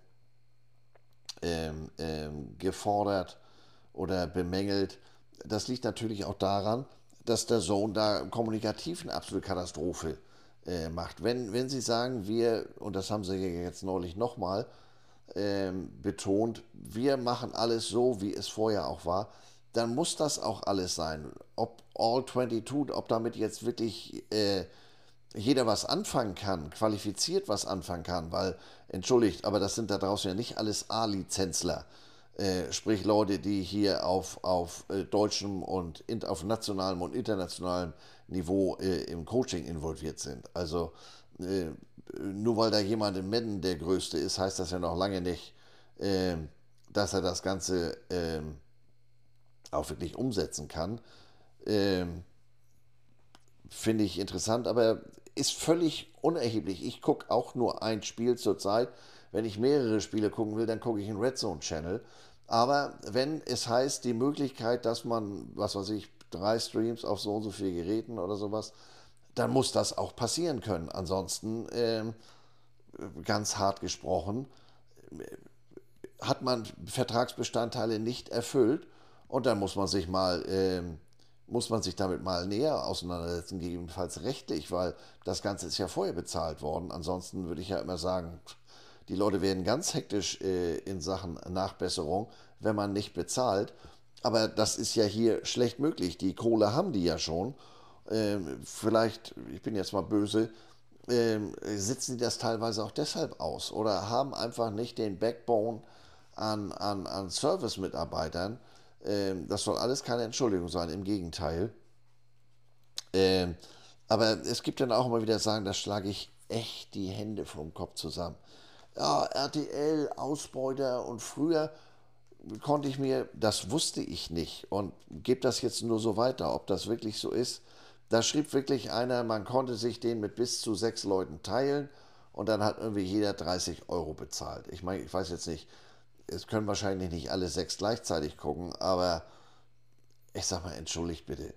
gefordert oder bemängelt. Das liegt natürlich auch daran, dass der Sohn da kommunikativ eine absolute Katastrophe macht. Wenn Sie sagen, wir, und das haben Sie jetzt neulich nochmal betont, wir machen alles so, wie es vorher auch war, dann muss das auch alles sein. Ob All 22, ob damit jetzt wirklich jeder was anfangen kann, qualifiziert was anfangen kann, weil, entschuldigt, aber das sind da draußen ja nicht alles A-Lizenzler. Sprich Leute, die hier auf deutschem und auf nationalem und internationalem Niveau im Coaching involviert sind. Also äh, nur weil da jemand in Madden der Größte ist, heißt das ja noch lange nicht, äh, dass er das Ganze auch wirklich umsetzen kann. Ähm, Finde ich interessant, aber ist völlig unerheblich. Ich gucke auch nur ein Spiel zur Zeit. Wenn ich mehrere Spiele gucken will, dann gucke ich einen Red Zone Channel. Aber wenn es heißt, die Möglichkeit, dass man, was weiß ich, 3 Streams auf so und so viele Geräten oder sowas, dann muss das auch passieren können. Ansonsten, ganz hart gesprochen, hat man Vertragsbestandteile nicht erfüllt und dann muss man sich damit mal näher auseinandersetzen, gegebenenfalls rechtlich, weil das Ganze ist ja vorher bezahlt worden. Ansonsten würde ich ja immer sagen, die Leute werden ganz hektisch in Sachen Nachbesserung, wenn man nicht bezahlt. Aber das ist ja hier schlecht möglich. Die Kohle haben die ja schon. Vielleicht, ich bin jetzt mal böse, sitzen die das teilweise auch deshalb aus oder haben einfach nicht den Backbone an Service-Mitarbeitern, Das soll alles keine Entschuldigung sein, im Gegenteil. Ähm, aber es gibt dann auch immer wieder Sagen, da schlage ich echt die Hände vom Kopf zusammen. Ja, RTL, Ausbeuter und früher konnte ich mir, das wusste ich nicht und gebe das jetzt nur so weiter, ob das wirklich so ist. Da schrieb wirklich einer, man konnte sich den mit bis zu 6 Leuten teilen und dann hat irgendwie jeder 30 € bezahlt. Ich meine, ich weiß jetzt nicht, es können wahrscheinlich nicht alle 6 gleichzeitig gucken, aber ich sag mal, entschuldigt bitte.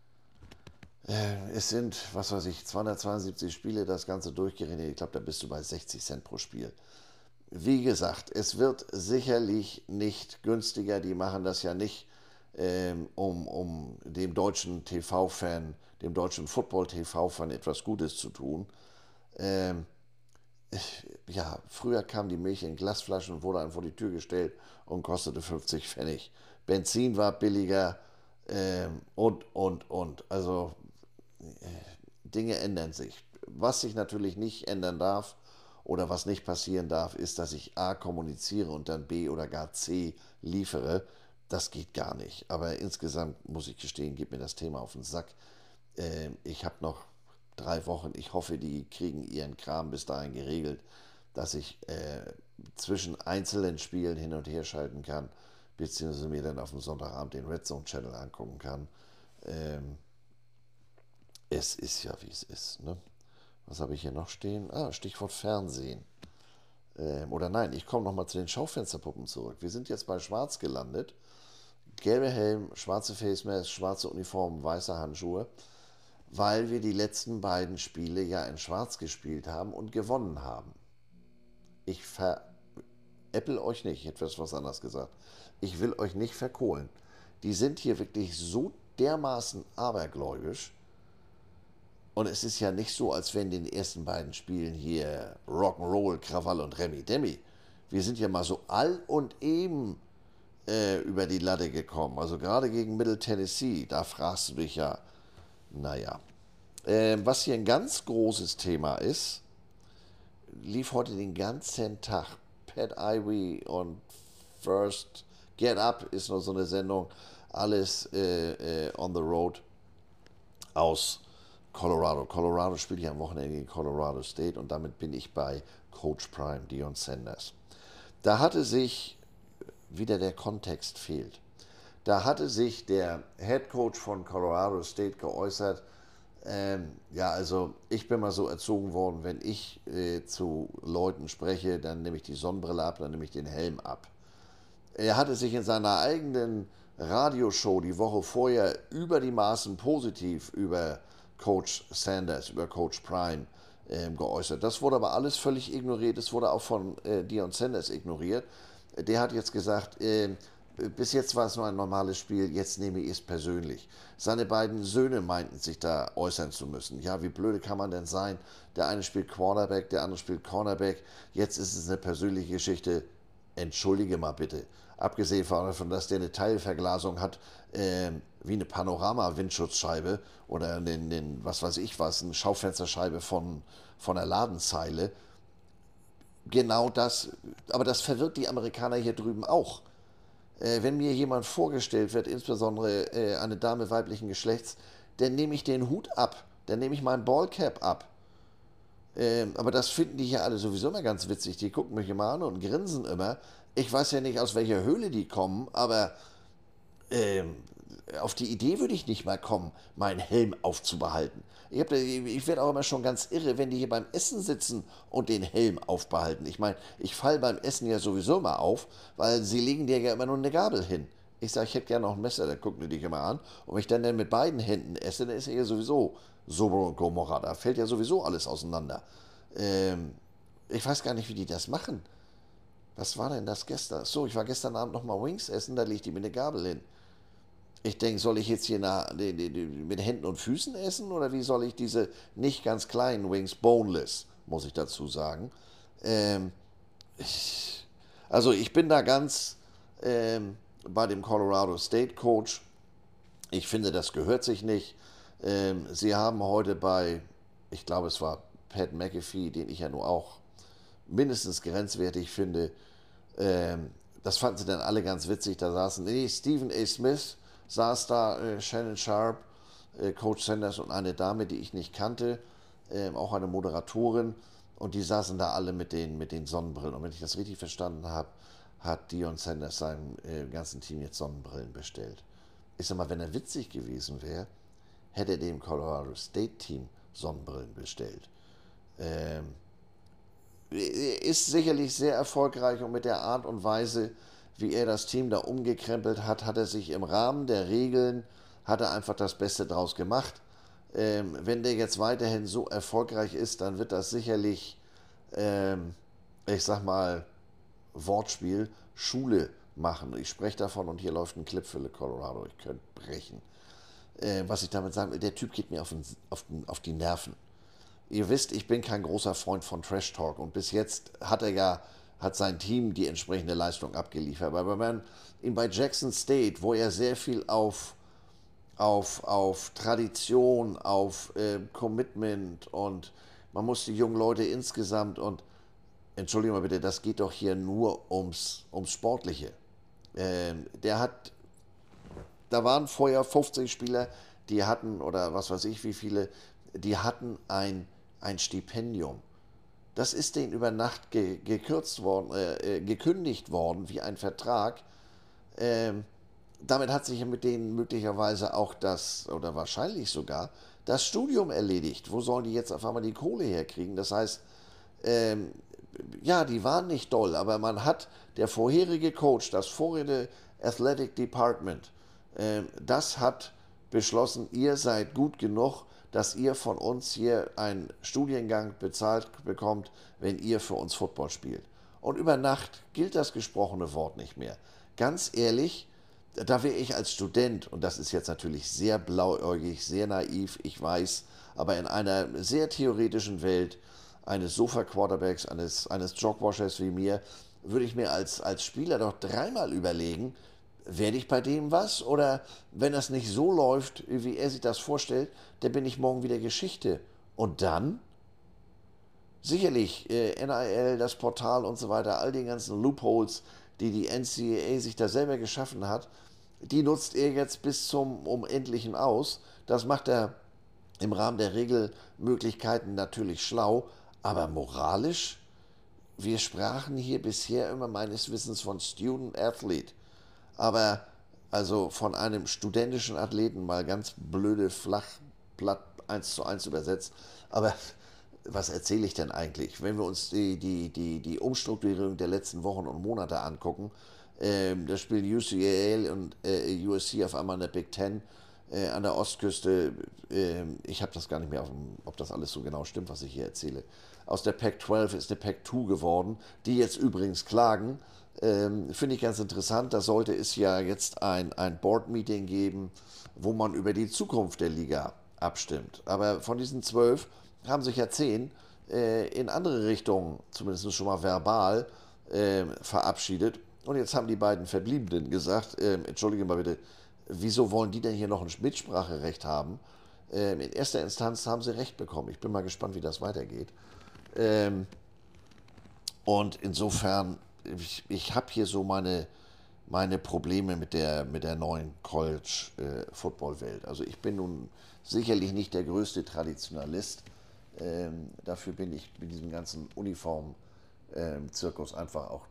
Es sind, was weiß ich, 272 Spiele, das Ganze durchgerechnet. Ich glaube, da bist du bei 60 Cent pro Spiel. Wie gesagt, es wird sicherlich nicht günstiger. Die machen das ja nicht, um dem deutschen TV-Fan, dem deutschen Football-TV-Fan etwas Gutes zu tun. Ähm, ja, früher kam die Milch in Glasflaschen, wurde einem vor die Tür gestellt und kostete 50 Pfennig. Benzin war billiger und. Also Dinge ändern sich. Was sich natürlich nicht ändern darf oder was nicht passieren darf, ist, dass ich A kommuniziere und dann B oder gar C liefere. Das geht gar nicht. Aber insgesamt muss ich gestehen, geht mir das Thema auf den Sack. Ich habe noch 3 Wochen. Ich hoffe, die kriegen ihren Kram bis dahin geregelt, dass ich zwischen einzelnen Spielen hin und her schalten kann, beziehungsweise mir dann auf dem Sonntagabend den Red Zone Channel angucken kann. Ähm, Es ist ja, wie es ist. Ne? Was habe ich hier noch stehen? Stichwort Fernsehen. Oder nein, ich komme nochmal zu den Schaufensterpuppen zurück. Wir sind jetzt bei Schwarz gelandet. Gelbe Helm, schwarze Face Mask, schwarze Uniform, weiße Handschuhe, weil wir die letzten beiden Spiele ja in Schwarz gespielt haben und gewonnen haben. Ich veräpple euch nicht, ich hätte was anderes gesagt. Ich will euch nicht verkohlen. Die sind hier wirklich so dermaßen abergläubisch. Und es ist ja nicht so, als wenn in den ersten beiden Spielen hier Rock'n'Roll, Krawall und Remi Demi. Wir sind ja mal so all und eben über die Latte gekommen. Also gerade gegen Middle Tennessee, da fragst du dich ja, naja. Was hier ein ganz großes Thema ist, lief heute den ganzen Tag. Pat Ivy und First Get Up ist noch so eine Sendung. Alles on the road aus Colorado. Colorado spielt ja am Wochenende gegen Colorado State und damit bin ich bei Coach Prime, Deion Sanders. Da hatte sich, wieder der Kontext fehlt, da hatte sich der Head Coach von Colorado State geäußert, ja, also ich bin mal so erzogen worden, wenn ich zu Leuten spreche, dann nehme ich die Sonnenbrille ab, dann nehme ich den Helm ab. Er hatte sich in seiner eigenen Radioshow die Woche vorher über die Maßen positiv über Coach Sanders, über Coach Prime geäußert. Das wurde aber alles völlig ignoriert. Es wurde auch von Deion Sanders ignoriert. Der hat jetzt gesagt, bis jetzt war es nur ein normales Spiel, jetzt nehme ich es persönlich. Seine beiden Söhne meinten sich da äußern zu müssen. Ja, wie blöde kann man denn sein? Der eine spielt Quarterback, der andere spielt Cornerback. Jetzt ist es eine persönliche Geschichte. Entschuldige mal bitte. Abgesehen davon, dass der eine Teilverglasung hat, wie eine Panorama-Windschutzscheibe oder was weiß ich was, eine Schaufensterscheibe von der Ladenzeile. Genau das, aber das verwirrt die Amerikaner hier drüben auch. Wenn mir jemand vorgestellt wird, insbesondere eine Dame weiblichen Geschlechts, dann nehme ich den Hut ab, dann nehme ich meinen Ballcap ab. Aber das finden die hier alle sowieso immer ganz witzig. Die gucken mich immer an und grinsen immer. Ich weiß ja nicht, aus welcher Höhle die kommen, aber ähm, auf die Idee würde ich nicht mal kommen, meinen Helm aufzubehalten. Ich werde auch immer schon ganz irre, wenn die hier beim Essen sitzen und den Helm aufbehalten. Ich meine, ich falle beim Essen ja sowieso mal auf, weil sie legen dir ja immer nur eine Gabel hin. Ich sage, ich hätte gerne noch ein Messer, dann gucken die dich immer an. Und wenn ich dann mit beiden Händen esse, dann ist er ja sowieso Sodom und Gomorra. Da fällt ja sowieso alles auseinander. Ähm, Ich weiß gar nicht, wie die das machen. Was war denn das gestern? So, ich war gestern Abend noch mal Wings essen, da legte die mir eine Gabel hin. Ich denke, soll ich jetzt hier mit Händen und Füßen essen oder wie soll ich diese nicht ganz kleinen Wings, boneless, muss ich dazu sagen. Ähm, also ich bin da ganz bei dem Colorado State Coach. Ich finde, das gehört sich nicht. Sie haben heute bei, ich glaube es war Pat McAfee, den ich ja nur auch mindestens grenzwertig finde, das fanden sie dann alle ganz witzig. Da saßen, nee, Stephen A. Smith saß da, Shannon Sharp, Coach Sanders und eine Dame, die ich nicht kannte, auch eine Moderatorin. Und die saßen da alle mit den Sonnenbrillen. Und wenn ich das richtig verstanden habe, hat Deion Sanders seinem ganzen Team jetzt Sonnenbrillen bestellt. Ich sag mal, wenn er witzig gewesen wäre, hätte er dem Colorado State Team Sonnenbrillen bestellt. Ähm, ist sicherlich sehr erfolgreich und mit der Art und Weise, wie er das Team da umgekrempelt hat, hat er sich im Rahmen der Regeln, hat er einfach das Beste draus gemacht. Wenn der jetzt weiterhin so erfolgreich ist, dann wird das sicherlich, ich sag mal, Wortspiel, Schule machen. Ich spreche davon und hier läuft ein Clip für Le Colorado. Ich könnte brechen. Was ich damit sagen will, der Typ geht mir auf die Nerven. Ihr wisst, ich bin kein großer Freund von Trash Talk und bis jetzt hat sein Team die entsprechende Leistung abgeliefert. Aber wenn man ihn bei Jackson State, wo er sehr viel auf Tradition, auf Commitment und man muss die jungen Leute insgesamt und entschuldigung mal bitte, das geht doch hier nur ums Sportliche. Der hat, da waren vorher 50 Spieler, die hatten, oder was weiß ich wie viele, die hatten ein Stipendium. Das ist denen über Nacht gekürzt worden, gekündigt worden, wie ein Vertrag. Damit hat sich mit denen möglicherweise auch das, oder wahrscheinlich sogar, das Studium erledigt. Wo sollen die jetzt auf einmal die Kohle herkriegen? Das heißt, ja, die waren nicht doll, aber man hat, der vorherige Coach, das vorherige Athletic Department, das hat beschlossen, ihr seid gut genug, dass ihr von uns hier einen Studiengang bezahlt bekommt, wenn ihr für uns Football spielt. Und über Nacht gilt das gesprochene Wort nicht mehr. Ganz ehrlich, da wäre ich als Student, und das ist jetzt natürlich sehr blauäugig, sehr naiv, ich weiß, aber in einer sehr theoretischen Welt eines Sofa-Quarterbacks, eines Jogwashers wie mir, würde ich mir als Spieler doch dreimal überlegen, werde ich bei dem was? Oder wenn das nicht so läuft, wie er sich das vorstellt, dann bin ich morgen wieder Geschichte. Und dann? Sicherlich, NIL, das Portal und so weiter, all die ganzen Loopholes, die die NCAA sich da selber geschaffen hat, die nutzt er jetzt bis zum Unendlichen aus. Das macht er im Rahmen der Regelmöglichkeiten natürlich schlau, aber moralisch? Wir sprachen hier bisher immer meines Wissens von Student Athlete. Aber also von einem studentischen Athleten mal ganz blöde, flach, platt, 1:1 übersetzt. Aber was erzähle ich denn eigentlich? Wenn wir uns die Umstrukturierung der letzten Wochen und Monate angucken, da spielen UCLA und USC auf einmal in der Big Ten an der Ostküste. Ich habe das gar nicht mehr ob das alles so genau stimmt, was ich hier erzähle. Aus der Pac-12 ist eine Pac-2 geworden, die jetzt übrigens klagen. Finde ich ganz interessant. Da sollte es ja jetzt ein Board-Meeting geben, wo man über die Zukunft der Liga abstimmt. Aber von diesen 12 haben sich ja 10 in andere Richtungen, zumindest schon mal verbal, verabschiedet. Und jetzt haben die beiden Verbliebenen gesagt, entschuldige mal bitte, wieso wollen die denn hier noch ein Mitspracherecht haben? In erster Instanz haben sie Recht bekommen. Ich bin mal gespannt, wie das weitergeht. Und insofern, ich habe hier so meine Probleme mit der neuen College-Football-Welt. Also ich bin nun sicherlich nicht der größte Traditionalist. Dafür bin ich mit diesem ganzen Uniform-Zirkus einfach auch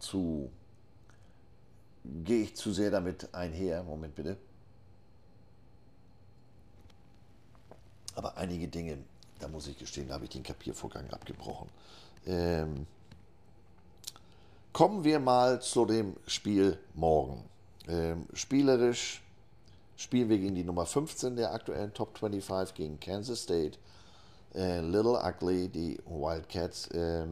gehe ich zu sehr damit einher. Moment bitte. Aber einige Dinge, da muss ich gestehen, da habe ich den Kapiervorgang abgebrochen. Kommen wir mal zu dem Spiel morgen. Spielerisch spielen wir gegen die Nummer 15 der aktuellen Top 25 gegen Kansas State. Little Ugly, die Wildcats.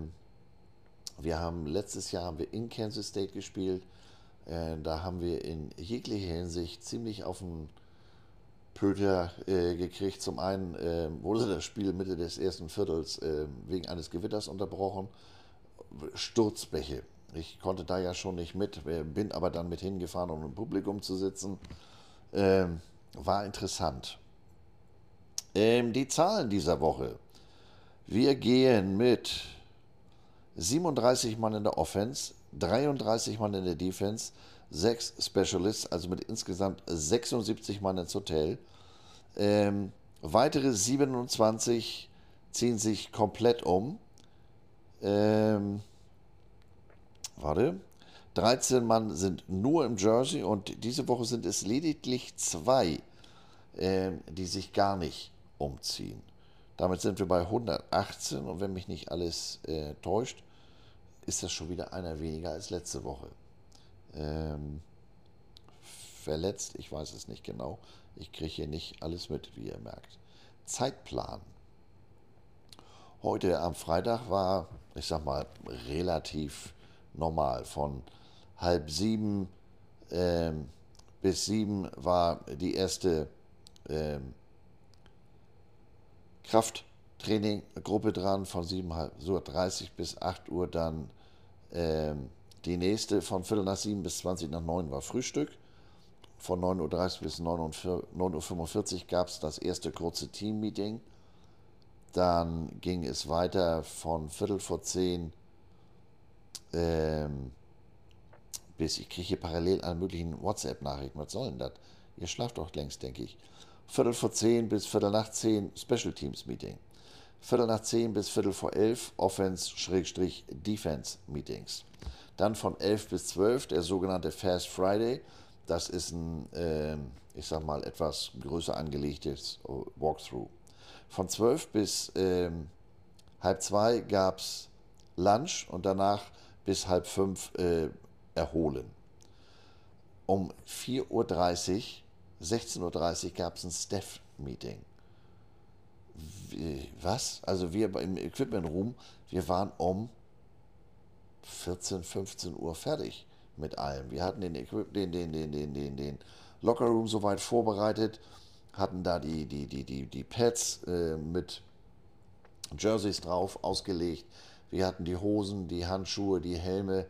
Letztes Jahr haben wir in Kansas State gespielt. Da haben wir in jeglicher Hinsicht ziemlich auf den Pöter gekriegt. Zum einen wurde das Spiel Mitte des ersten Viertels wegen eines Gewitters unterbrochen. Sturzbäche. Ich konnte da ja schon nicht mit, bin aber dann mit hingefahren, um im Publikum zu sitzen. War interessant. Die Zahlen dieser Woche. Wir gehen mit 37 Mann in der Offense, 33 Mann in der Defense, 6 Specialists, also mit insgesamt 76 Mann ins Hotel. Weitere 27 ziehen sich komplett um. Warte. 13 Mann sind nur im Jersey und diese Woche sind es lediglich 2, die sich gar nicht umziehen. Damit sind wir bei 118 und wenn mich nicht alles täuscht, ist das schon wieder einer weniger als letzte Woche. Verletzt, ich weiß es nicht genau. Ich kriege hier nicht alles mit, wie ihr merkt. Zeitplan. Heute am Freitag war, ich sag mal, relativ normal. Von 6:30 bis 7 war die erste Krafttraining-Gruppe dran. Von 7:30 bis 8 Uhr dann die nächste. Von Viertel nach 7 bis 20 nach 9 war Frühstück. Von 9:30 bis 9:45 Uhr gab es das erste kurze Team-Meeting. Dann ging es weiter von Viertel vor 10 bis, ich kriege hier parallel alle möglichen WhatsApp-Nachrichten. Was soll denn das? Ihr schlaft doch längst, denke ich. Viertel vor 10 bis Viertel nach 10 Special Teams Meeting. Viertel nach 10 bis Viertel vor 11 Offense/Defense Meetings. Dann von 11 bis 12 der sogenannte Fast Friday. Das ist ein, ich sag mal, etwas größer angelegtes Walkthrough. Von 12 bis 1:30 gab es Lunch und danach bis 4:30 erholen. Um 4:30 16:30 gab es ein Staff-Meeting. Was? Also wir im Equipment Room, wir waren um 14, 15 Uhr fertig mit allem. Wir hatten den Locker Room soweit vorbereitet, hatten da die Pads mit Jerseys drauf ausgelegt. Wir hatten die Hosen, die Handschuhe, die Helme,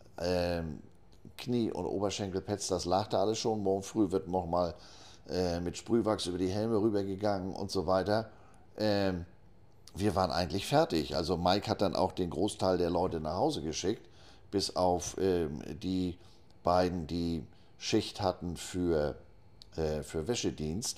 Knie- und Oberschenkelpads, das lag da alles schon. Morgen früh wird nochmal mit Sprühwachs über die Helme rübergegangen und so weiter. Wir waren eigentlich fertig. Also Mike hat dann auch den Großteil der Leute nach Hause geschickt, bis auf die beiden, die Schicht hatten für Wäschedienst.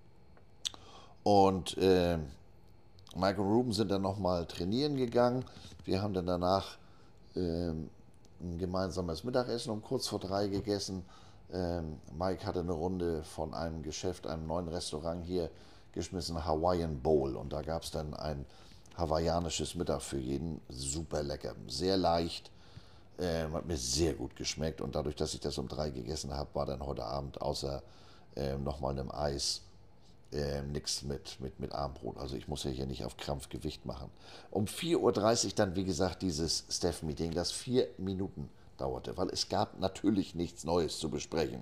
Und Mike und Ruben sind dann nochmal trainieren gegangen. Wir haben dann danach ein gemeinsames Mittagessen um kurz vor 3 gegessen. Mike hatte eine Runde von einem Geschäft, einem neuen Restaurant hier geschmissen, Hawaiian Bowl. Und da gab es dann ein hawaiianisches Mittag für jeden. Super lecker, sehr leicht. Hat mir sehr gut geschmeckt. Und dadurch, dass ich das um 3 gegessen habe, war dann heute Abend außer nochmal einem Eis nichts mit Armbrot. Also ich muss ja hier nicht auf Krampf Gewicht machen. Um 4:30 Uhr dann, wie gesagt, dieses Staff-Meeting, das 4 Minuten dauerte, weil es gab natürlich nichts Neues zu besprechen.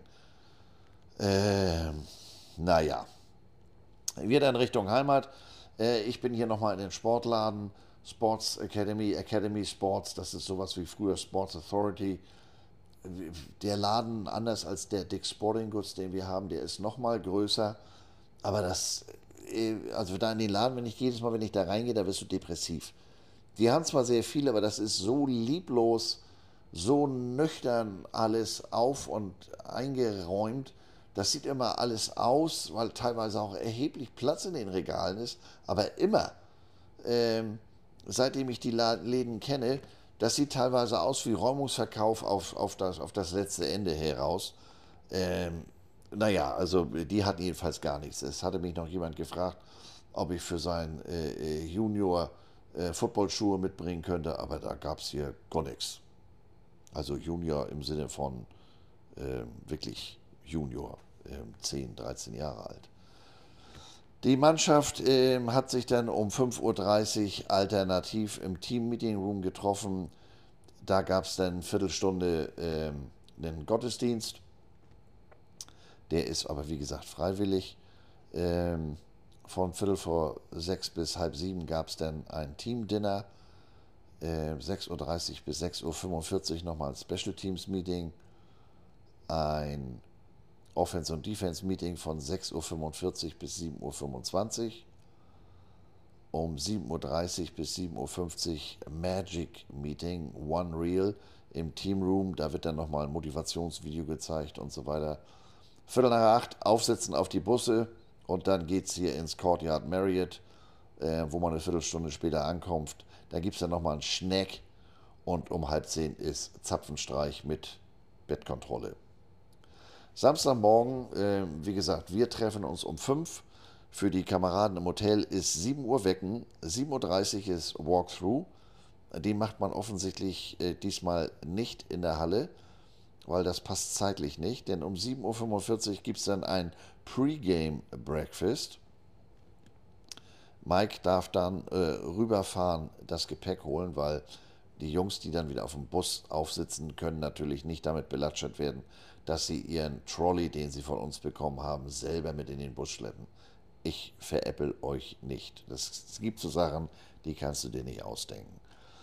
Naja, wir dann Richtung Heimat. Ich bin hier nochmal in den Sportladen, Sports Academy, Academy Sports, das ist sowas wie früher Sports Authority. Der Laden, anders als der Dick's Sporting Goods, den wir haben, der ist nochmal größer. Aber das, also da in den Laden, wenn ich jedes Mal, wenn ich da reingehe, da wirst du depressiv. Die haben zwar sehr viel, aber das ist so lieblos, so nüchtern alles auf und eingeräumt. Das sieht immer alles aus, weil teilweise auch erheblich Platz in den Regalen ist. Aber immer, seitdem ich die Läden kenne, das sieht teilweise aus wie Räumungsverkauf auf das letzte Ende heraus. Naja, also die hatten jedenfalls gar nichts. Es hatte mich noch jemand gefragt, ob ich für seinen Junior Footballschuhe mitbringen könnte, aber da gab es hier gar nichts. Also Junior im Sinne von wirklich Junior, 10, 13 Jahre alt. Die Mannschaft hat sich dann um 5:30 Uhr alternativ im Team-Meeting Room getroffen. Da gab es dann eine Viertelstunde einen Gottesdienst. Der ist aber, wie gesagt, freiwillig. Von 5:45 bis 6:30 gab es dann ein Team-Dinner. 6:30 bis 6:45 nochmal ein Special Teams Meeting. Ein Offense- und Defense-Meeting von 6:45 bis 7:25 Um 7:30 bis 7:50 Magic Meeting, One Reel. im Teamroom. Da wird dann nochmal ein Motivationsvideo gezeigt und so weiter. Viertel nach 8 aufsetzen auf die Busse und dann geht es hier ins Courtyard Marriott, wo man eine Viertelstunde später ankommt. Da gibt es dann nochmal einen Snack und um 9:30 ist Zapfenstreich mit Bettkontrolle. Samstagmorgen, wie gesagt, wir treffen uns um 5. Für die Kameraden im Hotel ist 7 Uhr wecken, 7:30 Uhr ist Walkthrough. Den macht man offensichtlich diesmal nicht in der Halle, weil das passt zeitlich nicht, denn um 7:45 Uhr gibt es dann ein Pre-Game Breakfast. Mike darf dann rüberfahren, das Gepäck holen, weil die Jungs, die dann wieder auf dem Bus aufsitzen, können natürlich nicht damit belatschert werden, dass sie ihren Trolley, den sie von uns bekommen haben, selber mit in den Bus schleppen. Ich veräpple euch nicht. Es gibt so Sachen, die kannst du dir nicht ausdenken.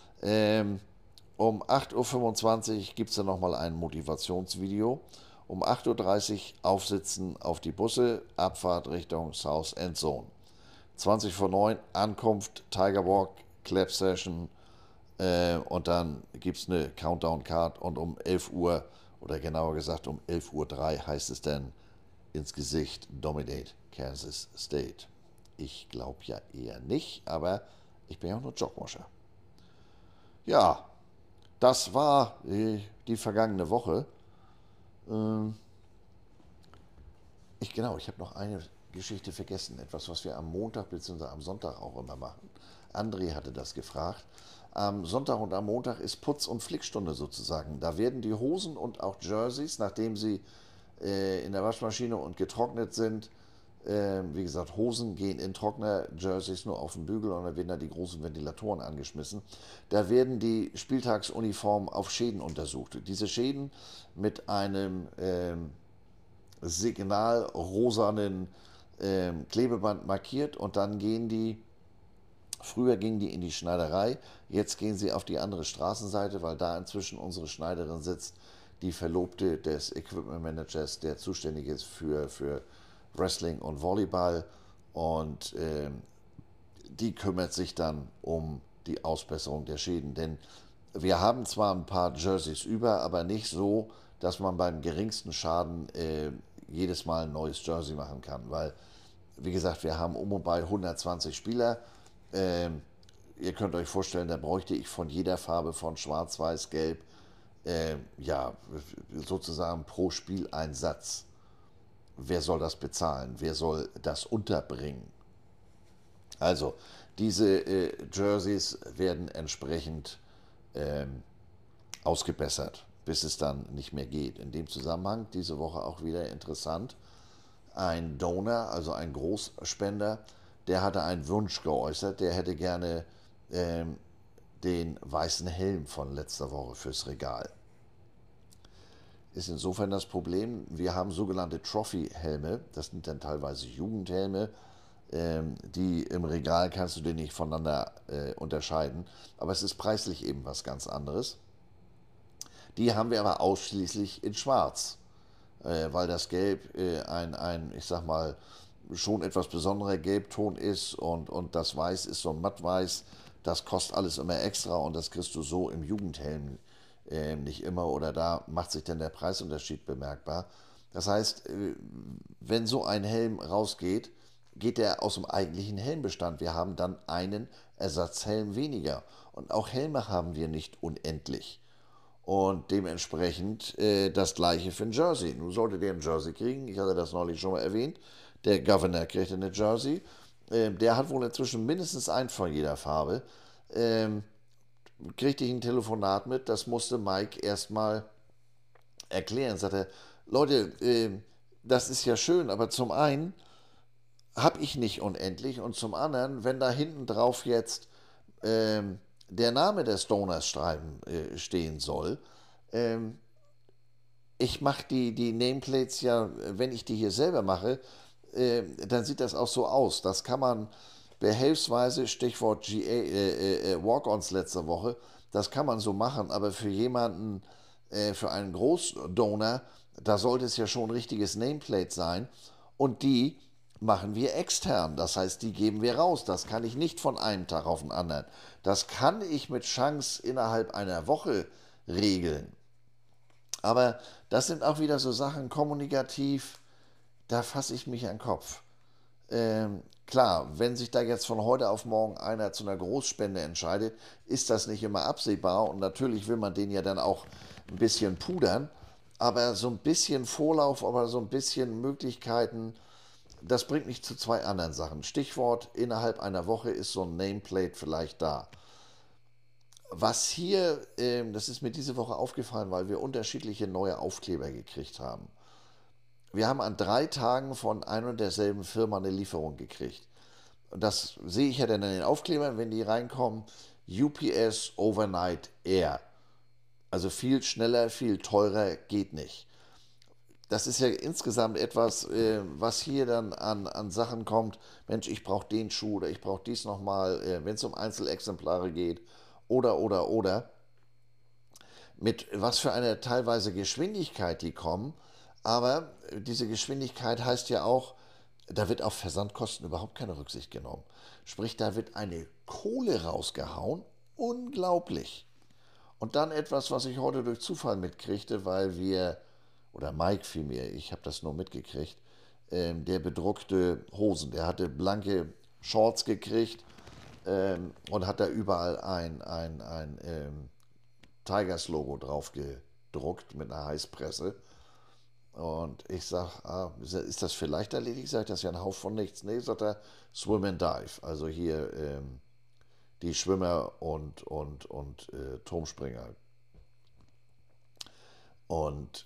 Um 8:25 Uhr gibt es dann nochmal ein Motivationsvideo. Um 8:30 Uhr aufsitzen auf die Busse, Abfahrt Richtung South End Zone. 20:09 Ankunft, Tiger Walk, Clap Session und dann gibt es eine Countdown-Card und um 11 Uhr, oder genauer gesagt um 11:03 Uhr heißt es dann ins Gesicht Dominate Kansas State. Ich glaube ja eher nicht, aber ich bin ja auch nur Jogwasher. Ja, das war die vergangene Woche. Ich habe noch eine Geschichte vergessen. Etwas, was wir am Montag bzw. am Sonntag auch immer machen. André hatte das gefragt. Am Sonntag und am Montag ist Putz- und Flickstunde sozusagen. Da werden die Hosen und auch Jerseys, nachdem sie in der Waschmaschine und getrocknet sind, wie gesagt, Hosen gehen in Trockner, Jerseys nur auf den Bügel und dann werden da die großen Ventilatoren angeschmissen. Da werden die Spieltagsuniformen auf Schäden untersucht. Diese Schäden mit einem signalrosanen Klebeband markiert und dann gehen die, früher gingen die in die Schneiderei, jetzt gehen sie auf die andere Straßenseite, weil da inzwischen unsere Schneiderin sitzt, die Verlobte des Equipment Managers, der zuständig ist für Wrestling und Volleyball und die kümmert sich dann um die Ausbesserung der Schäden. Denn wir haben zwar ein paar Jerseys über, aber nicht so, dass man beim geringsten Schaden jedes Mal ein neues Jersey machen kann, weil, wie gesagt, wir haben um und bei 120 Spieler. Ihr könnt euch vorstellen, da bräuchte ich von jeder Farbe von Schwarz, Weiß, Gelb, ja, sozusagen pro Spieleinsatz. Wer soll das bezahlen? Wer soll das unterbringen? Also, diese Jerseys werden entsprechend ausgebessert, bis es dann nicht mehr geht. In dem Zusammenhang diese Woche auch wieder interessant. Ein Donor, also ein Großspender, der hatte einen Wunsch geäußert, der hätte gerne den weißen Helm von letzter Woche fürs Regal. Ist insofern das Problem, wir haben sogenannte Trophy-Helme, das sind dann teilweise Jugendhelme, die im Regal kannst du dir nicht voneinander unterscheiden, aber es ist preislich eben was ganz anderes. Die haben wir aber ausschließlich in Schwarz, weil das Gelb ich sag mal, schon etwas besonderer Gelbton ist und das Weiß ist so ein Mattweiß, das kostet alles immer extra und das kriegst du so im Jugendhelm nicht immer oder da macht sich dann der Preisunterschied bemerkbar. Das heißt, wenn so ein Helm rausgeht, geht der aus dem eigentlichen Helmbestand. Wir haben dann einen Ersatzhelm weniger. Und auch Helme haben wir nicht unendlich. Und dementsprechend das gleiche für ein Jersey. Nun solltet ihr ein Jersey kriegen, ich hatte das neulich schon mal erwähnt, der Governor kriegt eine Jersey. Der hat wohl inzwischen mindestens einen von jeder Farbe. Kriegte ich ein Telefonat mit, das musste Mike erstmal erklären. Sagte, Leute, das ist ja schön, aber zum einen habe ich nicht unendlich und zum anderen, wenn da hinten drauf jetzt der Name des Donors stehen soll, ich mache die Nameplates ja, wenn ich die hier selber mache, dann sieht das auch so aus. Das kann man behelfsweise, Stichwort Walk-ons letzte Woche, das kann man so machen, aber für jemanden, für einen Großdonor, da sollte es ja schon ein richtiges Nameplate sein und die machen wir extern, das heißt, die geben wir raus. Das kann ich nicht von einem Tag auf den anderen. Das kann ich mit Chance innerhalb einer Woche regeln. Aber das sind auch wieder so Sachen kommunikativ, da fasse ich mich an den Kopf. Klar, wenn sich da jetzt von heute auf morgen einer zu einer Großspende entscheidet, ist das nicht immer absehbar und natürlich will man den ja dann auch ein bisschen pudern, aber so ein bisschen Vorlauf, aber so ein bisschen Möglichkeiten, das bringt mich zu zwei anderen Sachen. Stichwort, innerhalb einer Woche ist so ein Nameplate vielleicht da. Was hier, das ist mir diese Woche aufgefallen, weil wir unterschiedliche neue Aufkleber gekriegt haben. Wir haben an 3 Tagen von ein und derselben Firma eine Lieferung gekriegt. Und das sehe ich ja dann in den Aufklebern, wenn die reinkommen. UPS Overnight Air. Also viel schneller, viel teurer geht nicht. Das ist ja insgesamt etwas, was hier dann an Sachen kommt. Mensch, ich brauche den Schuh oder ich brauche dies nochmal, wenn es um Einzelexemplare geht. Oder. Mit was für einer teilweise Geschwindigkeit die kommen. Aber diese Geschwindigkeit heißt ja auch, da wird auf Versandkosten überhaupt keine Rücksicht genommen. Sprich, da wird eine Kohle rausgehauen. Unglaublich. Und dann etwas, was ich heute durch Zufall mitkriegte, weil wir, oder Mike vielmehr, ich habe das nur mitgekriegt, der bedruckte Hosen. Der hatte blanke Shorts gekriegt und hat da überall ein Tigers-Logo drauf gedruckt mit einer Heißpresse. Und ich sage, ist das vielleicht erledigt? Sagt das ist ja ein Haufen von nichts. Nee, sagt er, Swim and Dive. Also hier die Schwimmer und Turmspringer. Und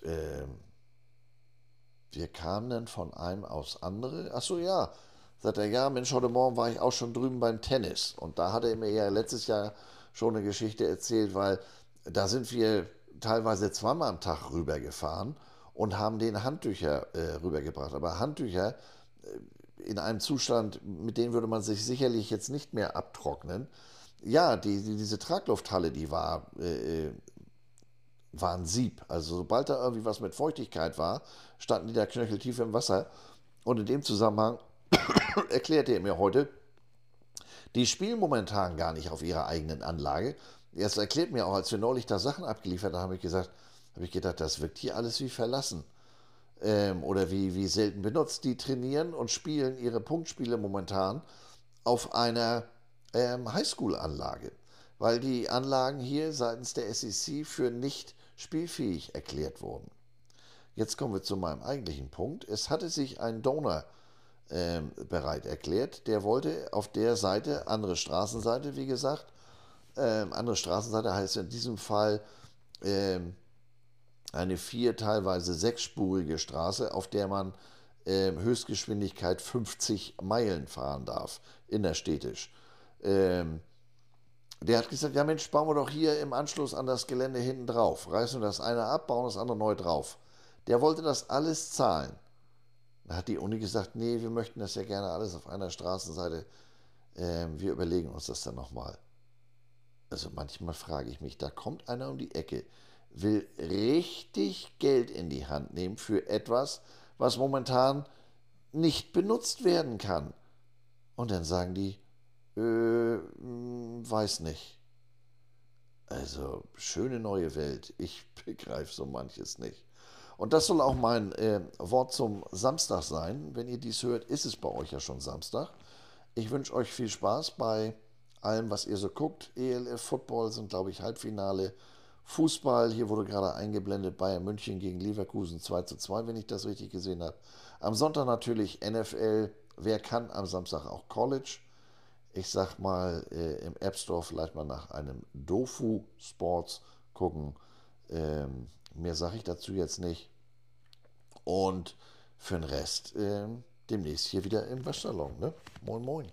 wir kamen dann von einem aufs andere. Achso, ja. Sagt er, ja, Mensch, heute Morgen war ich auch schon drüben beim Tennis. Und da hatte er mir ja letztes Jahr schon eine Geschichte erzählt, weil da sind wir teilweise zweimal am Tag rübergefahren und haben denen Handtücher rübergebracht. Aber Handtücher in einem Zustand, mit denen würde man sich sicherlich jetzt nicht mehr abtrocknen. Ja, diese Traglufthalle, die war ein Sieb. Also sobald da irgendwie was mit Feuchtigkeit war, standen die da knöcheltief im Wasser. Und in dem Zusammenhang erklärte er mir heute, die spielen momentan gar nicht auf ihrer eigenen Anlage. Das erklärt mir auch, als wir neulich da Sachen abgeliefert haben, habe ich gedacht, das wirkt hier alles wie verlassen. Oder wie selten benutzt. Die trainieren und spielen ihre Punktspiele momentan auf einer Highschool-Anlage, weil die Anlagen hier seitens der SEC für nicht spielfähig erklärt wurden. Jetzt kommen wir zu meinem eigentlichen Punkt. Es hatte sich ein Donor bereit erklärt, der wollte auf der Seite, andere Straßenseite, wie gesagt, andere Straßenseite heißt in diesem Fall eine 4, teilweise 6-spurige Straße, auf der man Höchstgeschwindigkeit 50 Meilen fahren darf, innerstädtisch. Der hat gesagt, ja Mensch, bauen wir doch hier im Anschluss an das Gelände hinten drauf. Reißen wir das eine ab, bauen das andere neu drauf. Der wollte das alles zahlen. Da hat die Uni gesagt, nee, wir möchten das ja gerne alles auf einer Straßenseite. Wir überlegen uns das dann nochmal. Also manchmal frage ich mich, da kommt einer um die Ecke, will richtig Geld in die Hand nehmen für etwas, was momentan nicht benutzt werden kann. Und dann sagen die, weiß nicht. Also, schöne neue Welt. Ich begreife so manches nicht. Und das soll auch mein Wort zum Samstag sein. Wenn ihr dies hört, ist es bei euch ja schon Samstag. Ich wünsche euch viel Spaß bei allem, was ihr so guckt. ELF Football sind, glaube ich, Halbfinale. Fußball, hier wurde gerade eingeblendet, Bayern München gegen Leverkusen 2:2, wenn ich das richtig gesehen habe. Am Sonntag natürlich NFL. Wer kann am Samstag auch College? Ich sag mal, im App Store vielleicht mal nach einem Dofu Sports gucken. Mehr sage ich dazu jetzt nicht. Und für den Rest demnächst hier wieder im Waschsalon. Ne? Moin, moin.